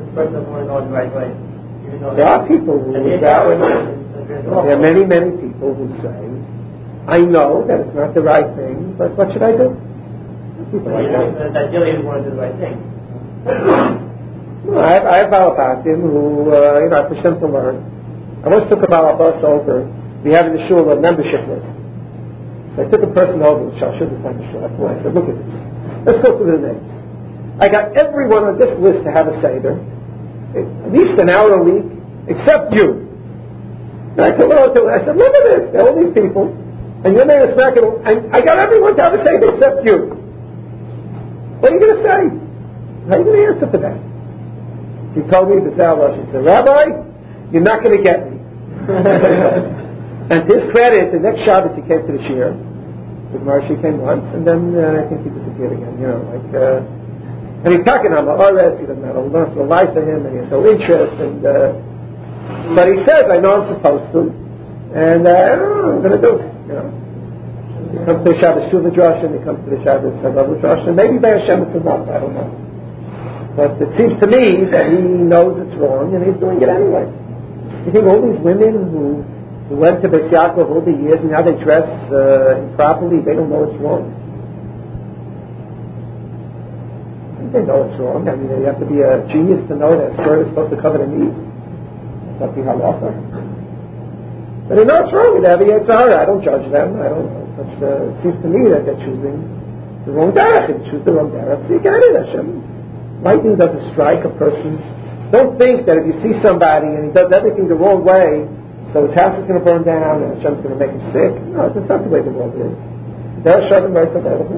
There are people who would doubt it. There are many, many people who say, I know that it's not the right thing, but what should I do? People like that. That really want to do the right thing. No, I have, I have Balabatim who, uh, you know, I push them to learn. I once took a Balabas over. We have in the shul a membership list. So I took a person over with Shal Shul time Shul. I said, look at this. Let's go through the names. I got everyone on this list to have a Seder, at least an hour a week, except you. And I told her, I said, look at this. There are all these people. And your name is not going to, I got everyone to have a Seder except you. What are you going to say? How are you going to answer for that? She told me, she said, Rabbi, you're not going to get me. And to his credit, the next Shabbos he came to the Shir. With Marsha came once, and then uh, I think he disappeared again. You know, like, uh, and he's talking on the R S. He doesn't have a learn for life for him, and he has no interest. And uh, but he says, I know I'm supposed to, and uh, I don't know what I'm going to do. You know, he comes to the Shabbos Shuvah Drosh, and he comes to the Shabbos Hagav Drosh, and maybe by Hashem it's enough. I don't know. But it seems to me that he knows it's wrong, and he's doing it anyway. You think all these women who who went to Beis Yaakov all the years and now they dress uh, improperly, they don't know it's wrong. They know it's wrong. I mean, you have to be a genius to know that a skirt is supposed to cover the knees. That's not the halacha. But they know it's wrong. They have a Yetzer Hara. I don't judge them. I don't know. But, uh, it seems to me that they're choosing the wrong derech. If you choose the wrong derech, so you get it, Hashem. Lightning doesn't strike a person. Don't think that if you see somebody and he does everything the wrong way, so his house is going to burn down and Hashem's going to make him sick. No, that's not the way the world is. Derech Shavim right to that.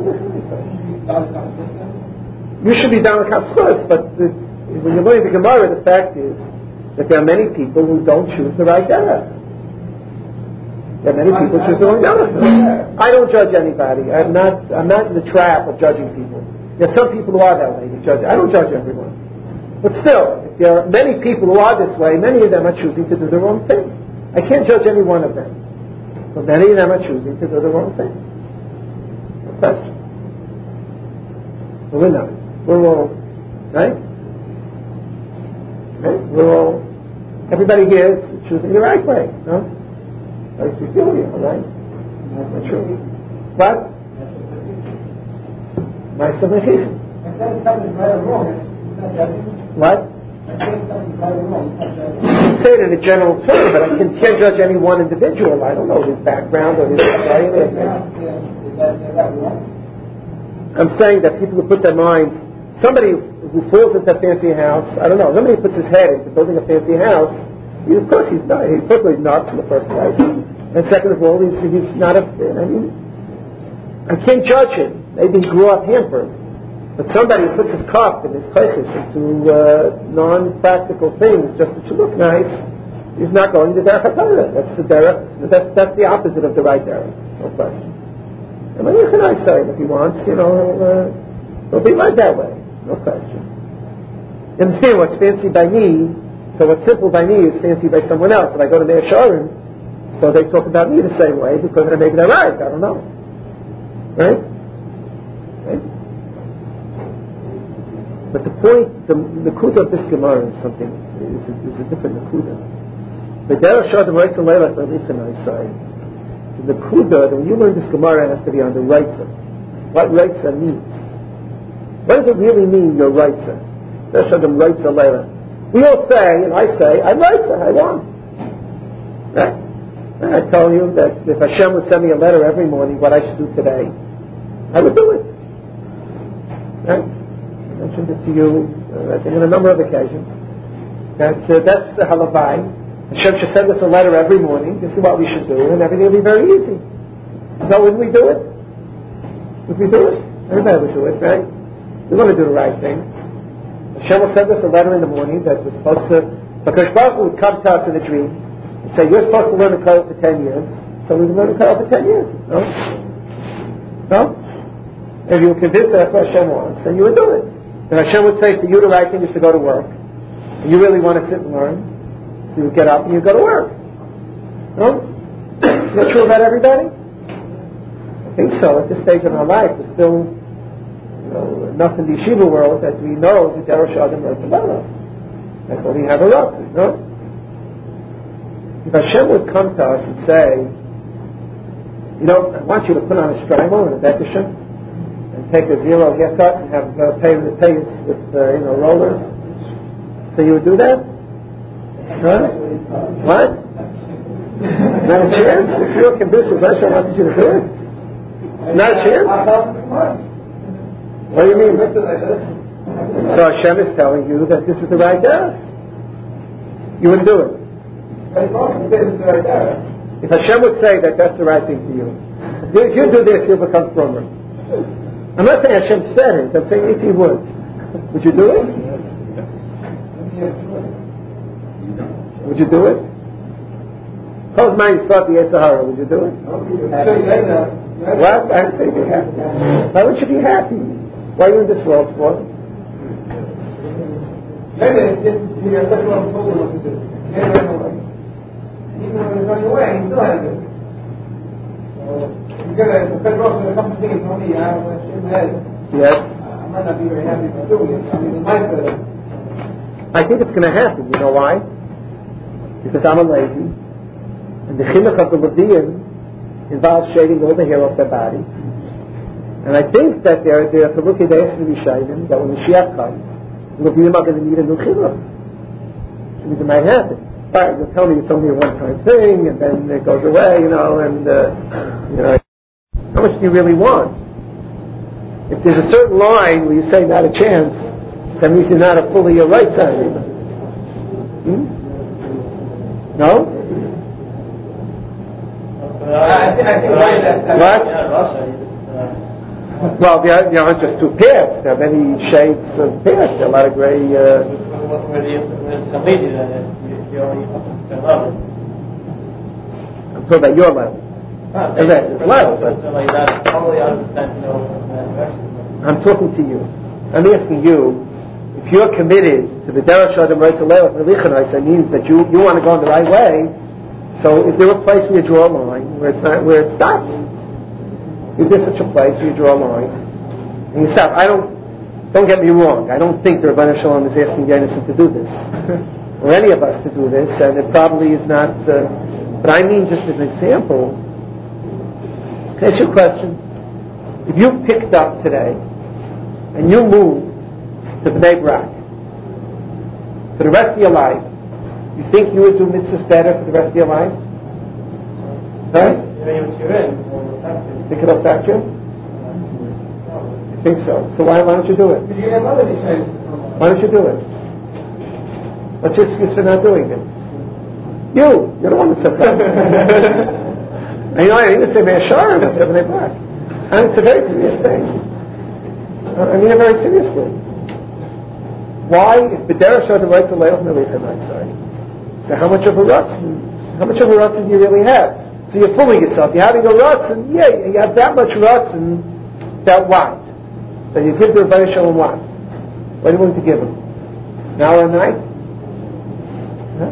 You should be down with Katzchus, but the, when you're learning the Gemara, the fact is that there are many people who don't choose the right derech. There are many people who choose the wrong derech. I don't judge anybody. I'm not. I'm not in the trap of judging people. There are some people who are that way. To judge. I don't judge everyone. But still, if there are many people who are this way, many of them are choosing to do the wrong thing. I can't judge any one of them. But many of them are choosing to do the wrong thing. No question. But we're not. We're all, right? Right? We're all, everybody here is choosing the right way, no? That's peculiar, right? Not true. What? My submission. What? I say it in a general term, but I can, can't judge any one individual. I don't know his background or his society. I'm saying that people who put their minds, somebody who falls into a fancy house, I don't know, somebody who puts his head into building a fancy house, he, of course he's not, he's probably nuts in the first place. And second of all, he's, he's not a, I mean, I can't judge him. Maybe he grew up hampered. But somebody who puts his cup and his places into uh, non-practical things just to look nice, he's not going to derech HaTorah. That's the derech, that's, that's the opposite of the right derech, no question. And then you can I say him if he wants, you know, uh, he'll be right that way, no question. You understand what's fancy by me, so what's simple by me is fancy by someone else. If I go to Meir Sharim, so they talk about me the same way because maybe they're right, I don't know. Right? Right? But the point, the Nakuda of this Gemara is something, is a, is a different Nakuda. The Derech Shavim right to Leilach B'Lichan I say, the Nakuda, when you learn this Gemara, it has to be on the Reitza. What Reitza means. What does it really mean, your Reitza? Derech Shavim right to Leilach. We all say, and I say, I'm Reitza, I want. Right? And I tell you that if Hashem would send me a letter every morning, what I should do today, I would do it. Right? I mentioned it to you, uh, I think on a number of occasions. That, uh, that's the halavai. Hashem should send us a letter every morning. This is what we should do, and everything will be very easy. So wouldn't we do it? Would we do it? Everybody would do it, right? We want to do the right thing. Hashem will send us a letter in the morning that we're supposed to, because Baruch Hu would come to us in a dream and say, you're supposed to learn the Torah for ten years, so we would learn the Torah for ten years. No? No? If you were convinced that that's what Hashem wants, then you would do it. And Hashem would say to you, the right thing is to go to work. And you really want to sit and learn. So you get up and you go to work. No? Is that true about everybody? I think so. At this stage in our life, we're still, you know, enough in the yeshiva world that we know the Derech Shavim right to Leilach. That's what we have a rock to, no? If Hashem would come to us and say, you know, I want you to put on a strimo and a bekishim, and take a zero haircut and have uh, pay the pay with uh, you know rollers. So you would do that? Huh? What? Not a chance? If you're convinced that Hashem wanted you to do it? Not a chance? What do you mean? So Hashem is telling you that this is the right derech. You wouldn't do it. If Hashem would say that that's the right thing for you, if you do this, you'll become stronger. I'm not saying Hashem said it, I'm saying if He would. Would you do it? Would you do it? Close mind, start the Yetzer Hara, would you do it? What? I say be happy. Why would you be happy? Why are you in this world for? Even when he's running away, he still has it. You get a Fed Ross with a couple of things on me, I have a shit in my head. Yes. I might not be very happy about doing it. I mean, it might be. I think it's going to happen. You know why? Because I'm a lady. And the chinuch of the Levian involves shaving all the hair off their body. And I think that they're they're to look at the Esrim Yishayim, that when the Mashiach comes, look, you're not going to need a new chinuch. So it might happen. All right, you'll tell me it's only a one-time thing, and then it goes away, you know, and, uh, you know, how much do you really want? If there's a certain line where you say not a chance, that means you're not a fully a right side either. Hmm? No? I think, I think right, that, that, What? Yeah, Russia. Uh, Well, there are, there aren't just two pairs. There are many shades of pairs. There are a lot of gray... Uh, where the where the lady that you, you only up to level. I'm talking about your level. Ah, And that's his level, but so like that, probably understand, you know, that direction. I'm talking to you. I'm asking you, if you're committed to the Derech Adam right to Leilach Melichanai, that means that you, you want to go in the right way. So is there a place where you draw a line where it's not, where it stops? Is there such a place where you draw a line and you stop? I don't, don't get me wrong. I don't think the Rebbeinu Shalom is asking Yonason to do this, or any of us to do this, and it probably is not. Uh, but I mean, just as an example. Can I ask you a question? If you picked up today and you moved to Bnei Brak for the rest of your life, you think you would do mitzvahs better for the rest of your life? Huh? Think it'll affect you? I think so. So why, why don't you do it? Why don't you do it? What's your excuse for not doing it? You! You're the one that said that. And you know, I didn't say Me'ashar, but Bnei Brak. And it's a very serious thing. I mean it very seriously. Why? If B'derech Shadam right to Leilach Melichanai, sorry. So how much of a rutzen, how much of a rutzen do you really have? So you're fooling yourself. You're having a rutzen, yeah, you have that much rutzen, that what? So you give the Rebbeinu Shalom what? What are you willing to give him? An hour a night? Huh?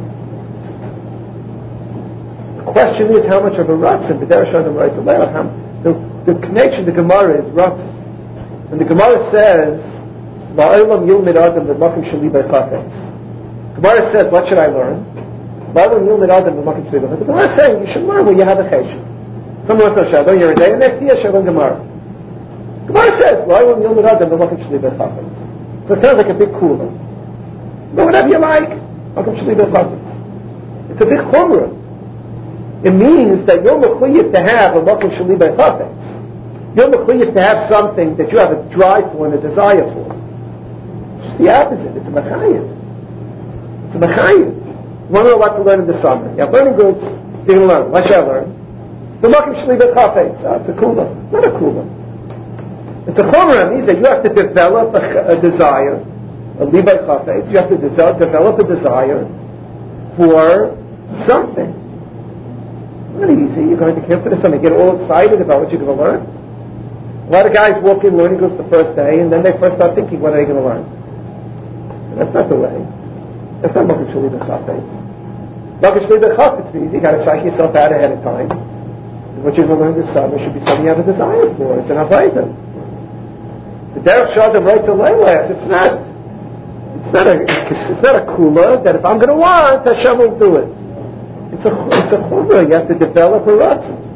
The question is how much of a rutzen, B'derech Shadam right to Leilach, the, the connection to Gemara is rutzen. And the Gemara says, La'olam yilmid adam l'makim sheli b'chafetz. Gemara says, what should I learn? La'olam yilmid adam l'makim sheli b'chafetz. The Gemara is saying, you should learn where you have a chesed. Someone wants to say, I learn your day, and next year I learn Gemara. Gemara says, La'olam yilmid adam l'makim sheli b'chafetz. So it sounds like a big cooler. Do whatever you like. L'makim sheli b'chafetz. It's a big chumrah. It means that you're mechuyev to have a l'makim sheli b'chafetz. You're mechuyev to have something that you have a drive for and a desire for. It's the opposite. It's a mechayev. It's a mechayev. You want to know what to learn in the summer. You have learning goods, you're going to learn. What should I learn? The makim shli b'chafetz. It's a kula. Not a kula. It's a chumrah. It means that you have to develop a, a desire, a li b'chafetz. You have to de- develop a desire for something. It's not easy. You're going to camp for the summer. You get all excited about what you're going to learn. A lot of guys walk in learning groups the first day, and then they first start thinking, what are they going to learn? And that's not the way. That's not Makim Shali B'Chafetz. Makim Shali B'Chafetz means you got to psych yourself out ahead of time. And what you're going to learn this summer should be something you have a desire for. It's an avodah. The Derech Shadam right to Leilach, it's not, it's not a, it's not a kula that if I'm going to want, Hashem will do it. It's a, it's a chumrah. You have to develop a rutzah.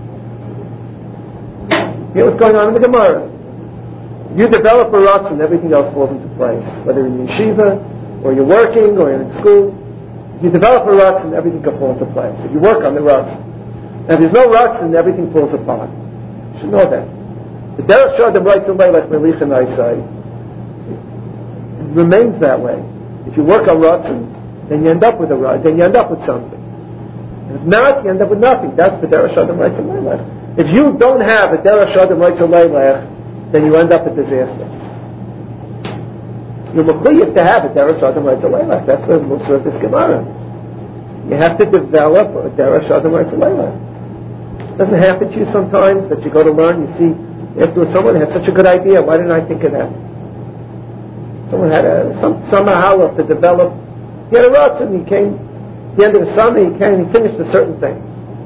Here's what's going on in the Gemara. You develop a rutzah and everything else falls into place. Whether you're in yeshiva, or you're working, or you're in school. If you develop a rutzah and everything can fall into place. If you work on the rutzah. Now if there's no rutzah and everything falls apart. You should know that. The Derech Shadam right to Leilach Melichanai say, it remains that way. If you work on rutzah, then you end up with a rutzah, then you end up with something. And if not, you end up with nothing. That's the Derech Shadam right to Leilach. If you don't have a Derech Shadam right to Leilach, then you end up with disaster. You're mechuyev to have a Derech Shadam right to Leilach. That's the Musar of this Gemara. You have to develop a Derech Shadam right to Leilach. Doesn't it happen to you sometimes that you go to learn, you see, afterwards someone had such a good idea, why didn't I think of that? Someone had a, some, some mahalach to develop, he had a rutzah and he came, at the end of the summer he came and he finished a certain thing.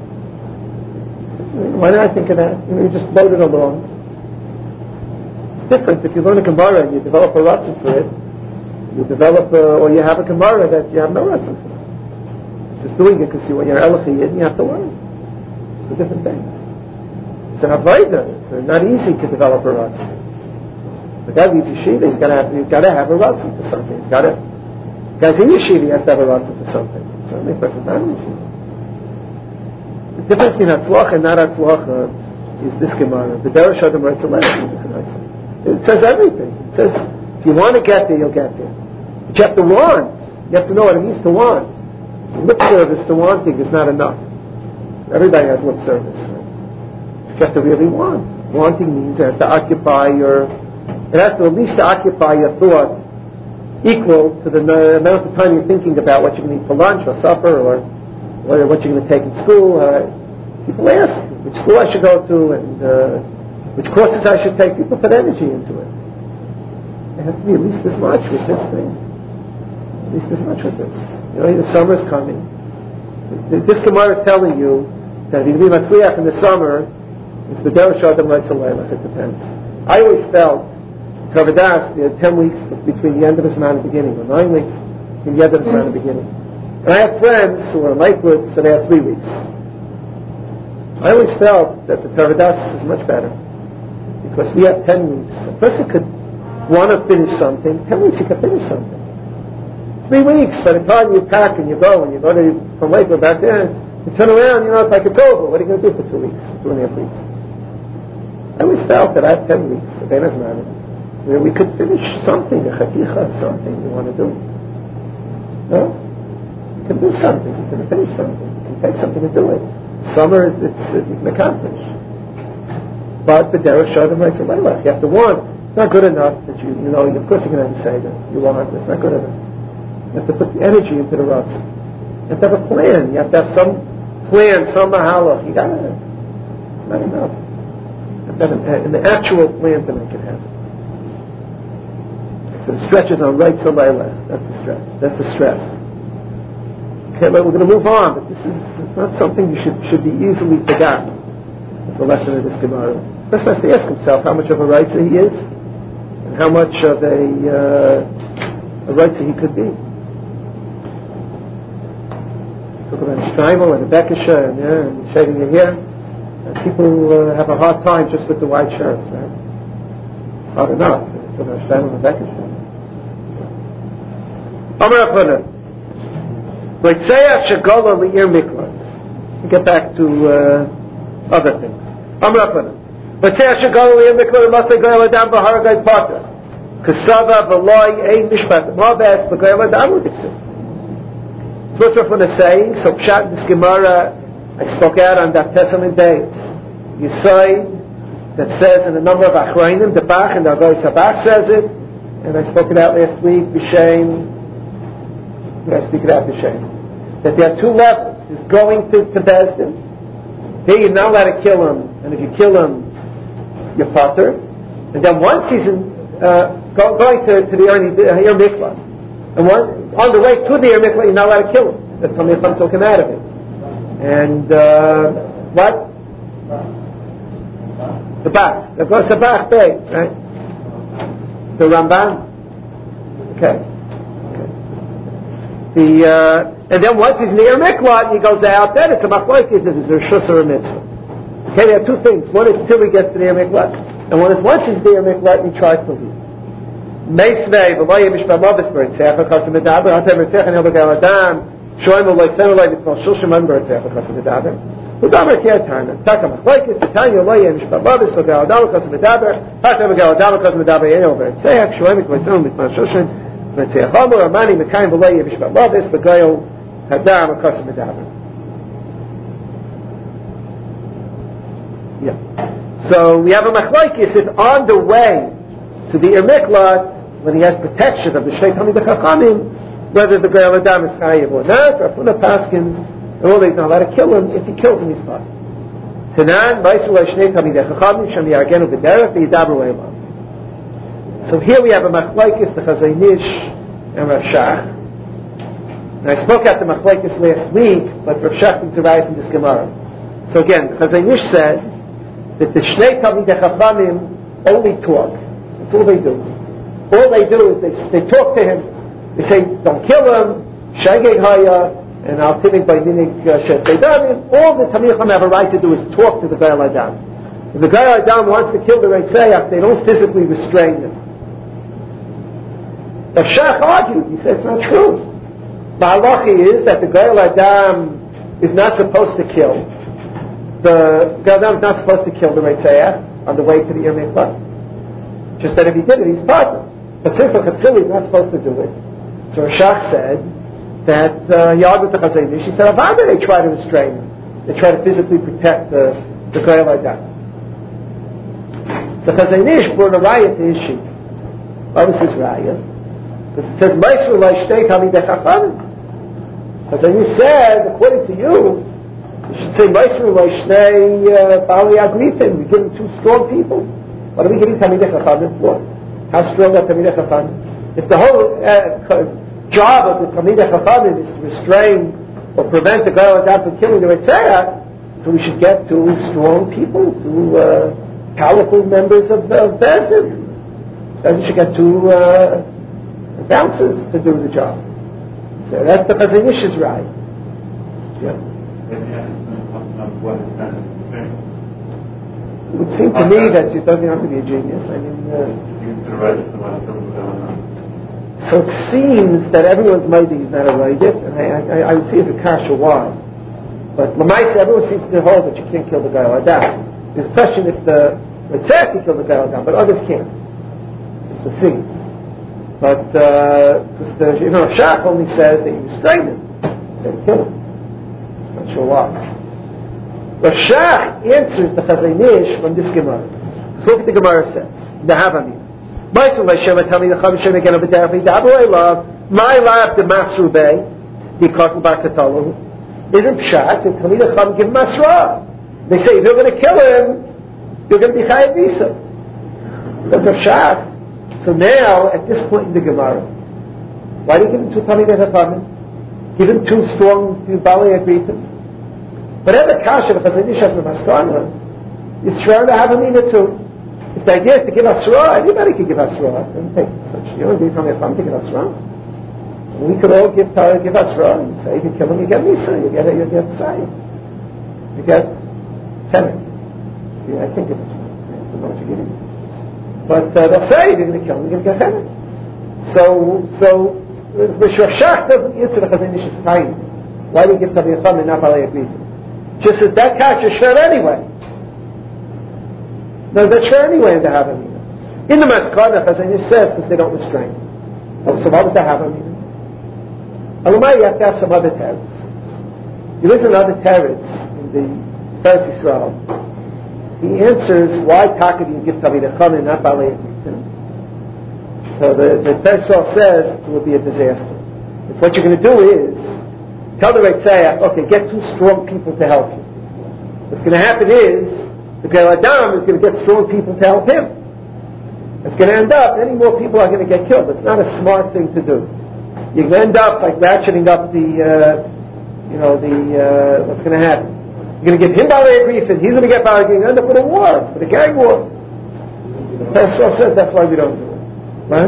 Why did I think of that? You know, you just floated along. It's different if you learn a Gemara and you develop a rutzah for it. You develop, a, or you have a Gemara that you have no rutzah for. Just doing it because you, when you're Elachiyid, you have to learn. It's a different thing. It's an avodah. It's not easy to develop a ratzon. But that leaves yeshiva. You've got to have, you've got to have a ratzon for something. You've got to, guys in yeshiva, you have to have a ratzon for something. Certainly, a person not in yeshiva. The difference between hatzlacha and not hatzlacha is this Gemara. The Derech Adam writes a letter. It says everything. It says if you want to get there, you'll get there. But you have to want. You have to know what it means to want. Lip service to wanting is not enough. Everybody has lip service. Right? You have to really want. Wanting means it has to occupy your. It has to at least occupy your thought equal to the uh, amount of time you're thinking about what you're going to eat for lunch or supper or, or what you're going to take in school. Uh, people ask which school I should go to and uh, which courses I should take. People put energy into it. It has to be at least as much with this thing. At least as much with this. You know, the summer's coming. This Gemara is telling you that if you can be matzliach in the summer, it's the Derech Adam writes a leilach. It depends. I always felt Tavadas, you had ten weeks between the end of his man and the beginning, or nine weeks between the end of his man and the beginning. And I have friends who are Lakewood, so they have three weeks. I always felt that the Tavadas is much better because we have ten weeks. A person could want to finish something. Ten weeks, he could finish something. Three weeks, by the time you pack and you go, and you go to from Lakewood back there, you turn around, you know, it's like it's over. What are you going to do for two weeks, two and a half weeks? I always felt that I have ten weeks of Einav Manim, where we could finish something, a chaticha, something you want to do. No? You can do something, you can finish something, you can take something and do it. Summer, it's, it's, you can accomplish. But the Derech Adam writes a leilach. You have to want. It's not good enough that you, you know, of course you're going to say that you want, it's not good enough. You have to put the energy into the ratzon. You have to have a plan. You have to have some plan, some mahalach. You got to. It's not enough. You have to have an, an actual plan to make it happen. So the stretch is on right to leilach. That's the stress. That's the stress. Okay, but we're going to move on. But this is it's not something you should should be easily forgotten. It's the lesson of this Gemara. The person has to ask himself how much of a writer he is, and how much of a uh, a writer he could be. Talk about Shtreimel and the Bekisha and, yeah, and shaving your hair. And people uh, have a hard time just with the white shirts, right? Hard enough. Talk about Shtreimel and the Bekisha. Amar Afana. L'tzeach shegola li'ir miklat. Get back to uh, other things. Amar Afana. L'tzeach shegola li'ir miklat masay goyal adam b'haragay pata. Kasava v'loi ein mishpat. Ma'bes b'goyal adam u'diksim. So what's Rav Huna saying? So Pshat, this Gemara, I spoke out on that Testament day. You say that says in a number of Achrayim, the Bach and the Agoy Sabach says it, and I spoke it out last week, B'Shem, I speak it out B'Shem, that there are two levels. There's going to, to Bezdin. Here you're not allowed to kill him, and if you kill him, you're potter. And then once he's in, uh, go, going to, to the Ir Mikvah, and one, on the way to the Ir Mikvah, you're not allowed to kill him. That's something that took him out of it. And uh, what? The Bach. That goes to Bach Bey, right? The Ramban. Okay. okay. The uh, and then once he's in the Ir Mikvah, he goes out. Then it's a machlokes. Is it a reshus or a mitzvah? Okay, there are two things. One is till he gets to the Ir Mikvah, and one is once he's in the Ir Mikvah, he tries to leave. Meisvei v'loy mishpah mavus b'ritzeach v'chas medaber hatem ritzeach and yelbegal adam shoym v'loy sen v'loy b'tmol shulshim man b'ritzeach v'chas medaber v'daber kiyat tarna taka machlokes tanya v'loy mishpah mavus v'gal adam v'chas medaber hatem v'gal adam v'chas medaber yen v'ritzeach shoym v'loy sen b'tmol shulshim v'ritzeach amor amani mekayim v'loy mishpah mavus v'gal adam v'chas medaber. Yeah. So we have a machlokes if on the way to the Ir Miklat, when he has protection of the Shnei Talmidei Chachamim, whether the Goyal Adam is chayiv or not, Rav Huna paskins, and all these not allowed to kill him. If he kills him, he's fine. Tanan, Vaysu Lo Shnei Talmidei Chachamim, Shem Yargenu B'derech, V'yidaber Leilam. So here we have a machlokes, the Chazon Ish and Rav Shach. And I spoke at the machlokes last week, but Rav Shach didn't arrive from this Gemara. So again, the Chazon Ish said that the Shnei Talmidei Chachamim only talk. That's all they do. All they do is they, they talk to him. They say, don't kill him, shageg haya, and al timid by minig shet sedarim. All the Tamil Chacham have a right to do is talk to the Goyal Adam. If the Goy Adam wants to kill the Reitzeach, they don't physically restrain them. But Shach argued, he said it's not true. The halacha is that the Goy Adam is not supposed to kill. The Goy Adam is not supposed to kill the Reitzeach on the way to the Ir Mikvah. Just that if he did it, he's partner. But since the Chatzili is not supposed to do it, so Shach said that uh, he argued with the Chazon Ish. He said, Avada, they try to restrain him. They try to physically protect the, the Goy Adam. The Chazon Ish brought a raya to his sheet. What was his raya? Because it says, Meisru lai shtei talmidei chachamim. Chazon Ish said, according to you, you should say, Meisru lai shtei bali agrifim. We give him two strong people. What are we giving talmidei chachamim for? How strong are talmidei chachamim? If the whole uh, job of the talmidei chachamim is to restrain or prevent the Goy Adam from killing the Reitzeach, so we should get two strong people, two uh, powerful members of the Beis Din. Then you should get two uh, bouncers to do the job. So that's the Chazon Ish's right. Yeah. It would seem to me that you don't have to be a genius. I mean, uh, so it seems that everyone's mighty is not a ragged, and I, I, I would see as a kasha why. But Lamaisa, everyone seems to hold that you can't kill the Goy Adam. There's a question if the Reitzeach can kill the Goy Adam, but others can't. It's the thing. But because uh, the you know Shach only says that you restrain him, then kill him. Not sure why. But Shach answers the Chazon Ish from this Gemara. Let's look at the Gemara says. The Havamim. My lab the Masru Bey, the Katan Bar Katalu, isn't Pshat, and Talmidei Chacham give Masra. They say, if you're going to kill him, you're going to be Chayav Misa. That's a Pshat. So now, at this point in the Gemara, why do you give him two Talmidei Chacham? Give him two strong, two Balei Agritim. Whatever Kasha, the Chazon Ish has the Maskana, it's trying to have a Mina too. If the idea is to give Asra, anybody can give Asra. It doesn't take such, you know, from your family to give Asra. We could all give Torah, give Asra, and say, if you kill him, you get Misa, you get, you get Tzayim. You get Tenet. Yeah, I can't give Asra. I don't know what you're giving. But uh, they'll say, if you're going to kill him, you're going to get Tenet. So, so, Mishra Shach doesn't answer the Chazon Ish's time. Why do you give Talmidei Chacham and not Balei Agritim? Just as that catch is sure anyway. No, that's sure anyway in the Havamina. In the Maskana, Chazon Ish says, because they don't restrain. Oh, so what was the Havamina? Alumai, you have to have some other teretz. There is another teretz in the Eretz Yisrael. He answers why Taka do you give Talmidei Chacham and not Balei Agritim. So the the Eretz Yisrael says it will be a disaster. If what you're going to do is tell the Reitzeach, okay, get two strong people to help you. What's going to happen is the Goy Adam is going to get strong people to help him. It's going to end up, many more people are going to get killed. It's not a smart thing to do. You're going to end up like ratcheting up the, uh, you know, the, uh, what's going to happen? You're going to give him Balei Agritim, he's going to get Balei Agritim, and end up with a war, with a gang war. The Pesach says that's why we don't do it. Right?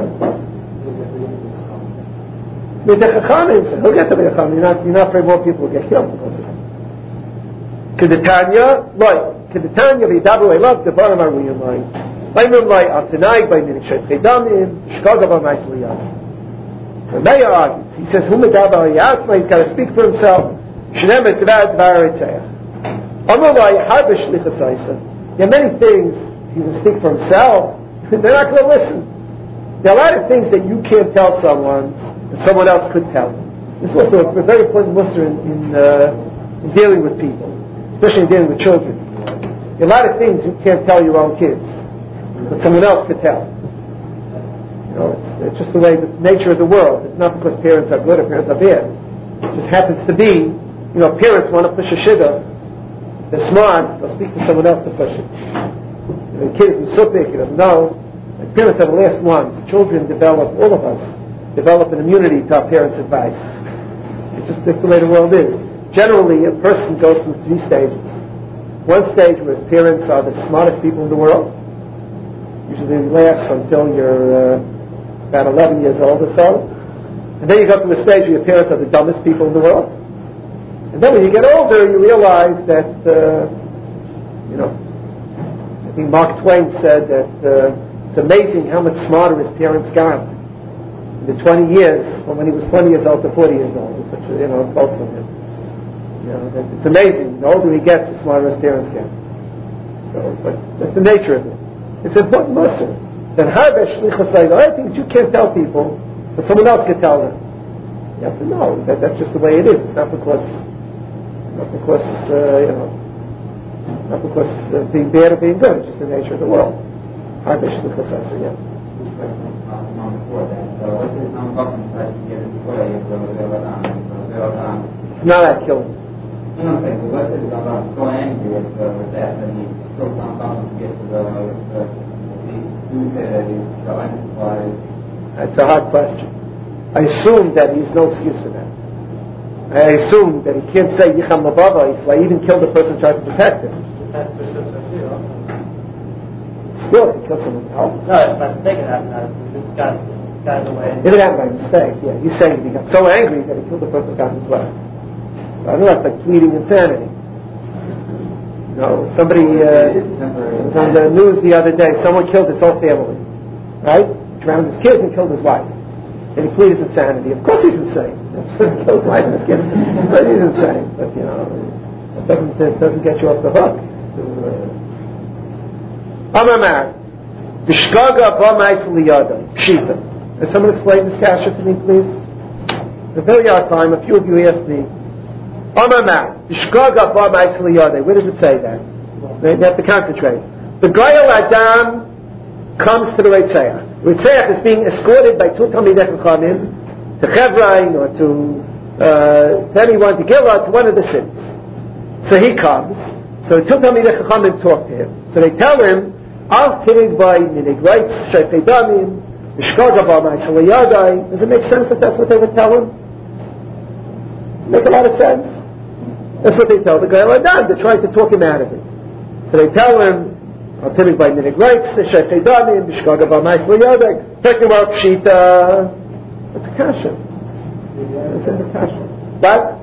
With the Chachamim, he'll get to the Chachamim, you're not, you're not afraid more people will get killed because of it. Kedetanya, right. Kedetanya, v'yidabu elav, devarim aruyim lai. Vaymim lai, al-tanaig, vaymim shet chedamim, shkagav al-nais liyam. The mayor argues, he says, Hu medaber al-yatzma, he's got to speak for himself, shnem etvad dvar etzeach. Amar lai, harbe shlichas aisa. There are many things, he can speak for himself, they're not going to listen. There are a lot of things that you can't tell someone, that someone else could tell them. This is also a very important muster in, in, uh, in dealing with people, especially in dealing with children. There are a lot of things you can't tell your own kids, but someone else could tell. You know, it's, it's just the way, the nature of the world. It's not because parents are good or parents are bad. It just happens to be, you know, parents want to push a shidduch. They're smart, they'll speak to someone else to push it. The kid is supik, he doesn't know. Like parents are the last ones. Children develop, all of us, develop an immunity to our parents' advice. It's just that's the way the world is. Generally, a person goes through three stages. One stage where his parents are the smartest people in the world. Usually they last until you're uh, about eleven years old or so. And then you go through a stage where your parents are the dumbest people in the world. And then when you get older, you realize that, uh, you know, think Mark Twain said that uh, it's amazing how much smarter his parents got in the twenty years from when he was twenty years old to forty years old. It's such a, you know, quote from him. You know, that it's amazing. The older he gets, the smarter his parents get. So, but that's the nature of it. It's an important lesson. Then harbe shlichus say, the other things you can't tell people, but someone else can tell them. You have to know that that's just the way it is. It's not because, not because uh, you know, not because uh, being bad or being good. It's just the nature of the world. Harbe shlichus say, yeah. It's not that killing. No, no, okay, but what is it about so angry with, uh, with that, that he still found out to get to the, the, the food that he's identified? That's a hard question. I assume that he's no excuse for that. I assume that he can't say Yicham Labava, he's like even killed the person trying to protect him. Still, he killed someone else. No, it's by mistake it happened. This got, got in the way. If it happened by mistake, yeah. He's saying that he got so angry that he killed the person who got in his way. I know that's like pleading insanity. You know, somebody uh, was on the news the other day. Someone killed his whole family, right? Drowned his kids and killed his wife. And he pleaded insanity. Of course he's insane. He killed his wife and his kids. Of course he's insane. But you know, it doesn't it doesn't get you off the hook. Amar Bishkaga B'Mais Liyada Pshita. Can someone explain this kasha to me, please? It's a very hard time. A few of you asked me. Where does it say that? You have to concentrate. The Goyal Adam comes to the Reitzeach. Reitzeach is being escorted by two Talmidei Chachamim to Chevron or to, uh, to anyone, to Gilad, to one of the cities. So he comes. So the two Talmidei Chachamim talk to him. So they tell him, Al Tirig by Minig Reitz, Shefei Damim, Bishkaga B'Mais Liyadai. Does it make sense that that's what they would tell him? Make a lot of sense. That's what they tell the guy Adam. They're trying to talk him out of it. So they tell him, I'll tell you by Minig Reitz, Shefei Damim, Bishkaga B'Mais Liyadai. Talking about Pshita. It's a kasha. It's a kasha. But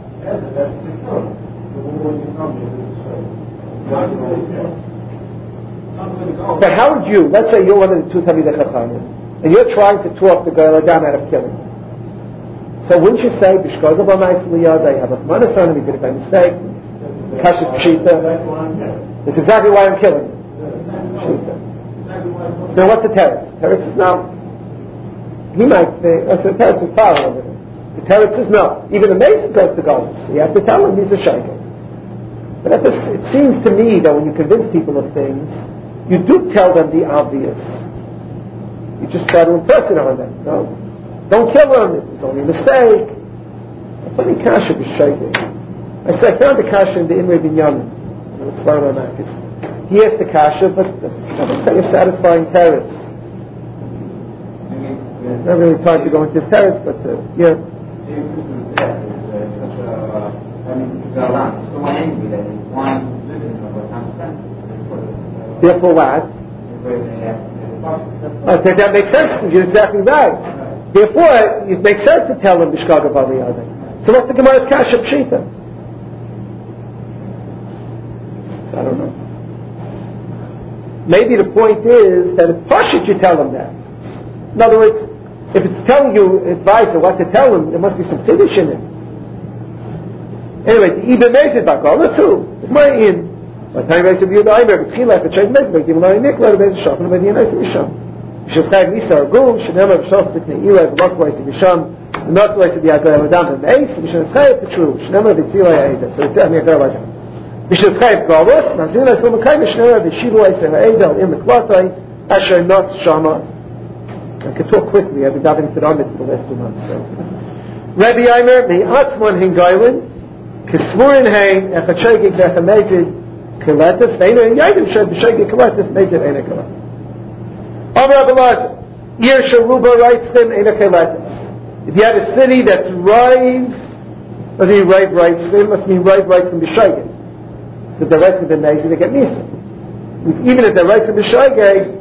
But how would you, let's say you're one of the two Talmidei Chachamim, and you're trying to talk the guy Adam out of killing him. So wouldn't you say, Bishkaga B'Mais Liyadai, I have a Chmanas on him, he did it by mistake, Kasha Pshita. That's exactly why I'm killing him. Pshita. Now what's the teretz? Teretz is no. He might say, oh, so the teretz is power over him. The teretz is no. Even the Mason goes to Golos. You have to tell him he's a shaykhah. But this, it seems to me that when you convince people of things, you do tell them the obvious. You just try to impress it on them. No? Don't kill him, it's only a mistake. Funny kasha was shaking. I said, I found the kasha in the Imre Binyamin. It's learned on that. He asked the kasha, but it's not a satisfying teretz. It's not really time to go into his teretz, but uh, yeah. Therefore what? Okay, that makes sense. You're exactly right. Therefore, it makes sense to tell him Bishkaga B'Liyadai. So what's the Gemara's kasha Pshita? I don't know. Maybe the point is that it's pashut you tell him that. In other words, if it's telling you advice on what to tell him, there must be some finish in it. Anyway, the Ibn Mezid Bakala too. It's my in. By the time I said, "You know, I'm every three like a child mezid, like even though I nick let him as a shop and by the end I said, "Misham." Shefchayv Nisa Argum, Shenema V'Shostik Ne'ila, V'Makvay to Misham, V'Makvay to the Agar Adam and Meis, V'Shefchayv the true, Shenema V'Tzila Ya'eda. So it's me Agar Adam. V'Shefchayv Galos, Nazina Yisrael Mekayim, Shenema V'Shivu Yisrael Ya'eda, Im Meklatay, Asher Not Shama. I can talk quickly, I've been diving to the Amit for the last two months. Rabbi Eimer, Me'atzman Hingaylin, Kismurin Hain, Echachegik V'Echamezid, Kiletis, Ve'ena Yadim Shed B'Shegik Kiletis, Mezid Eina Kiletis. Amar Abelaz, Yer Sharuba writes them in a Kiletis. If you have a city that's rive, what do you rive writes them? Must mean rive writes them B'Shegik. So the rest of the Mezid, they get Nisa. Even if they're right from B'Shegik,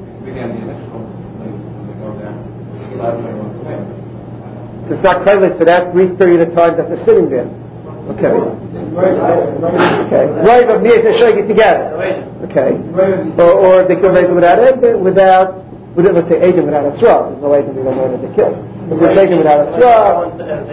so it's not credit for that brief period of time that they're sitting there. Okay. Okay. Right of me and Shoy get together. Okay. Or, or they could raise it without Edom, without, without, let's say Edom without a straw. There's no Edom, we don't know that they killed. If they're taken without a straw.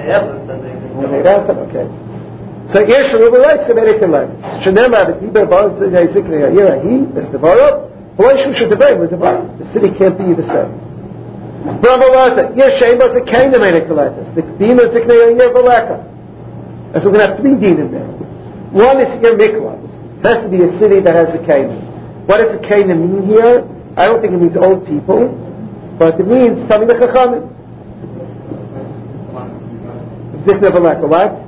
Okay. So Yesh Ruba writes the American letter. Shanema the Tiber Baz Zikri Yira he is the Varo. Why should the Varo with the Varo? The city can't be the same. Brahma Laza Yesh Shema the Kain American letter. The Dina Zikri Yira Valaka. So we're going to have three din in there. One is Ir Mikla. It has to be a city that has a Canaan. What does a Canaan mean here? I don't think it means old people, but it means Tami the Chachamim. Zikna Valaka, what?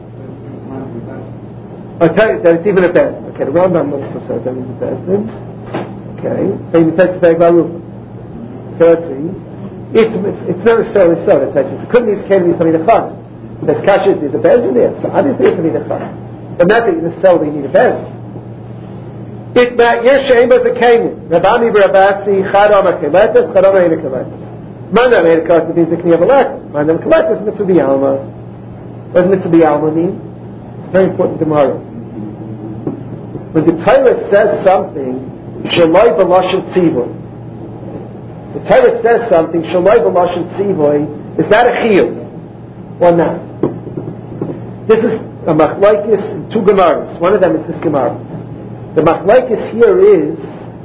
I'll tell you that it's even a Bezdin. Okay, the Rambam also says that it's a Bezdin. Okay, maybe that's the Eglarufa. Okay, let's see. It's, it's, it's not necessarily so. It couldn't be a Canaan, it's Tami the Chachamim. There's Kasha, there's a Bezdin there, so obviously it's Tami the Chachamim. But not that you necessarily need a Bezdin. It not Yesh Shema the Canaan. Rabami Barabasi Chadam Akeletes Chadam Ein Akeletes. Mandam Ein Akeletes means the Kniya Balak. Mandam Akeletes Mitzvah B'Alma. What does Mitzvah B'Alma mean? Very important tomorrow. When the Torah says something, Shalai B'Lashon Tzivoy. The Torah says something, Shalai B'Lashon Tzivoy. Is that a chiyuv or not? This is a machlokes in two gemaras. One of them is this gemara. The machlokes here is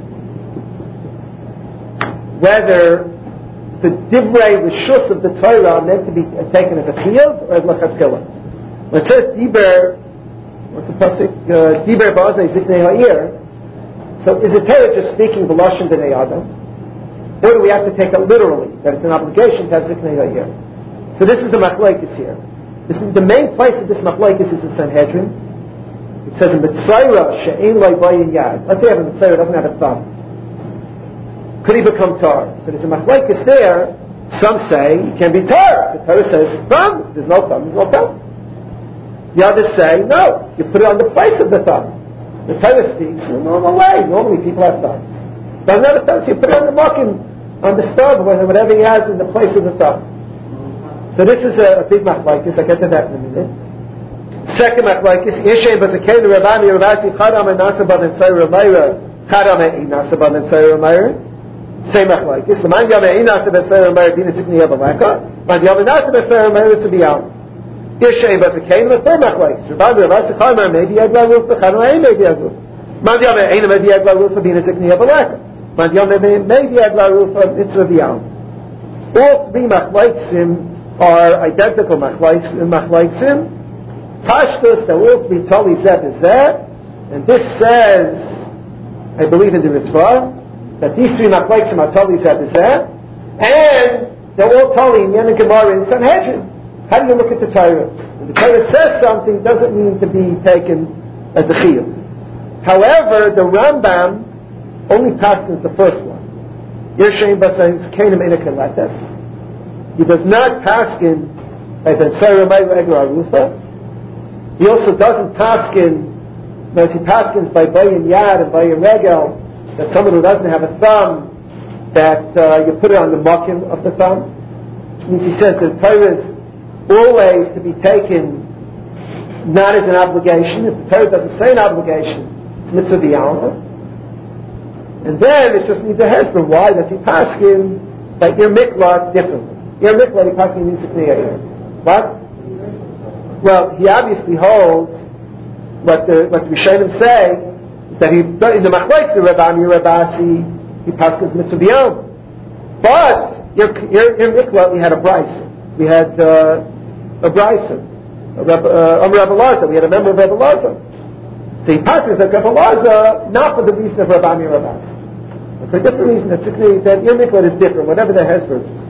whether the divrei reshus of the Torah are meant to be taken as a chiyuv or as lachatchila. When it says diber, what's the pasuk? Diber ba'aznei ziknei ha'ir. So is the Torah just speaking b'lashon b'nei adam, or do we have to take it literally that it's an obligation to have ziknei ha'ir? So this is the machlokes here. This is the main place of this machlokes is in Sanhedrin. It says in Mitzrayra she'ein lo bayin yad. Let's say a Mitzrayra doesn't have a thumb. Could he become tar? So there's a machlokes there. Some say he can be tar. The Torah says thumb. There's no thumb. There's no thumb. The others say no. You put it on the place of the thumb. The Torah speaks in a normal way. Normally people have thumbs. Doesn't have a thumb. So you put it on the mucking, on the stub, whatever he has in the place of the thumb. So this is a, a big machlokes. I'll get to that in a minute. Second machlokes, Yeshem Bazakein Rabami Ravasi Chadam and Nasabad and Sayyid Ramayra Chadam and Nasabad and Sayyid Ramayra. Same machlokes. The man Yam and Nasabad and Sayyid Ramayra Dina Tikni Yabalaka. Man Yam and Nasabad and Sayyid Ramayra to be out. Yeshem Bazakein the third machlokes. Rabami Ravasi Chadam maybe Yagla Ruf Chadam and maybe Yagla. Man Yam and maybe Yagla Ruf Dina Tikni Yabalaka. Man Yam and maybe Yagla Ruf Mitzvah B'Yam. All three machlokes are identical machlokes. Pashtus, that will be totally zeh b'zeh, and this says, I believe in the Ritzvah, that these three machlokes are totally zeh b'zeh, and they're all totally in Yen and Gemara in Sanhedrin. How do you look at the Torah? When the Torah says something, doesn't mean to be taken as a chiyuv. However, the Rambam only passes the first one. Yershein b'zeh keinim ina keletes. He does not paskin by the Tzara Mayra Egra Arufa. He also doesn't paskin, as he paskins by Bayin Yad and Bayin Regel, that someone who doesn't have a thumb, that uh, you put it on the mucking of the thumb. Which means he says that Torah is always to be taken not as an obligation. If the Torah doesn't say an obligation, it's mitzvah b'yalma. And then it just needs a hesper. Why does he paskin by Ir Mikla differently? Ir Mikla, he paskin means to clear. What? Well, he obviously holds what the what the Rishonim say that he in the machlokes the Rabami Rabasi he passes mitzvah b'yom. But in Mikla we had a brisa. We had uh, a brisa. A Rabbi uh, Laza. We had a member of Rabbi Laza. So he passes like Rabbi Laza not for the reason of Rabami Rabasi, but for a different reason. That that Ir Mikla is different. Whatever the hesper is.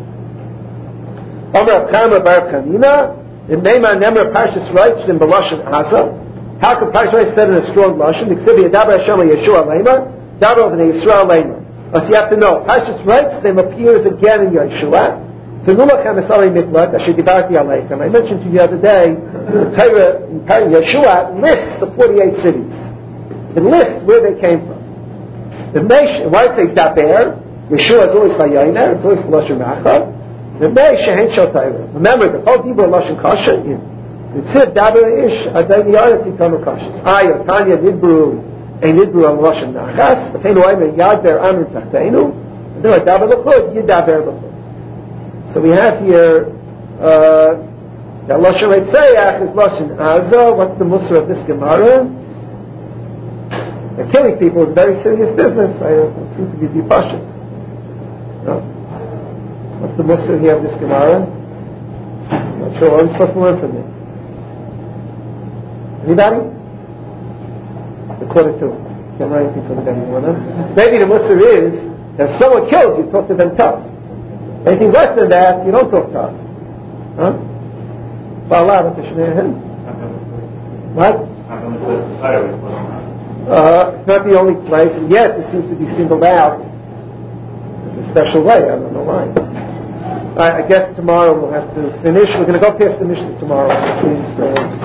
Amar Chama Bar Chanina. In Neymar Nemar Parshas writes in Belashon Asa. How can Parshas said in a strong lashon? Exhibit Yadaber Hashem Yeshua Leimar, Daber of the Yisrael Leimar. But you have to know, Parshas writes them appears again in Yeshua. So Nulachem Esali Miklat Asher Dibarti Aleichem. I mentioned to you the other day, the Torah in Yeshua lists the forty-eight cities. It lists where they came from. The Meish, why it say Daber? Yeshua is always Vayoiner. It's always Lashon Racha. Remember, the whole Dibur Lashon Kasha. Tzid daber ish adai niyayat titanu kashis. Ayo tanya nidbru a nidbru al lashon nachas. V'cheinu ayme yadber amr tachteinu. And then daber l'chud yidaber l'chud. So we have here uh, that lashon leitzayach is lashon aza. What's the musar of this Gemara? And killing people is a very serious business. I uh, it seems to be dipashit. No? What's the musar here of this Gemara? I'm not sure what I'm supposed to learn from it. Anybody? The quarter two. Can't write anything from anyone. Huh? Maybe the musar is that if someone kills you, talk to them tough. Anything less than that, you don't talk tough. Huh? What? Uh, it's not the only place, and yet it seems to be singled out in a special way. I don't know why. I, I guess tomorrow we'll have to finish. We're going to go past the Mishnah tomorrow. Please. Uh,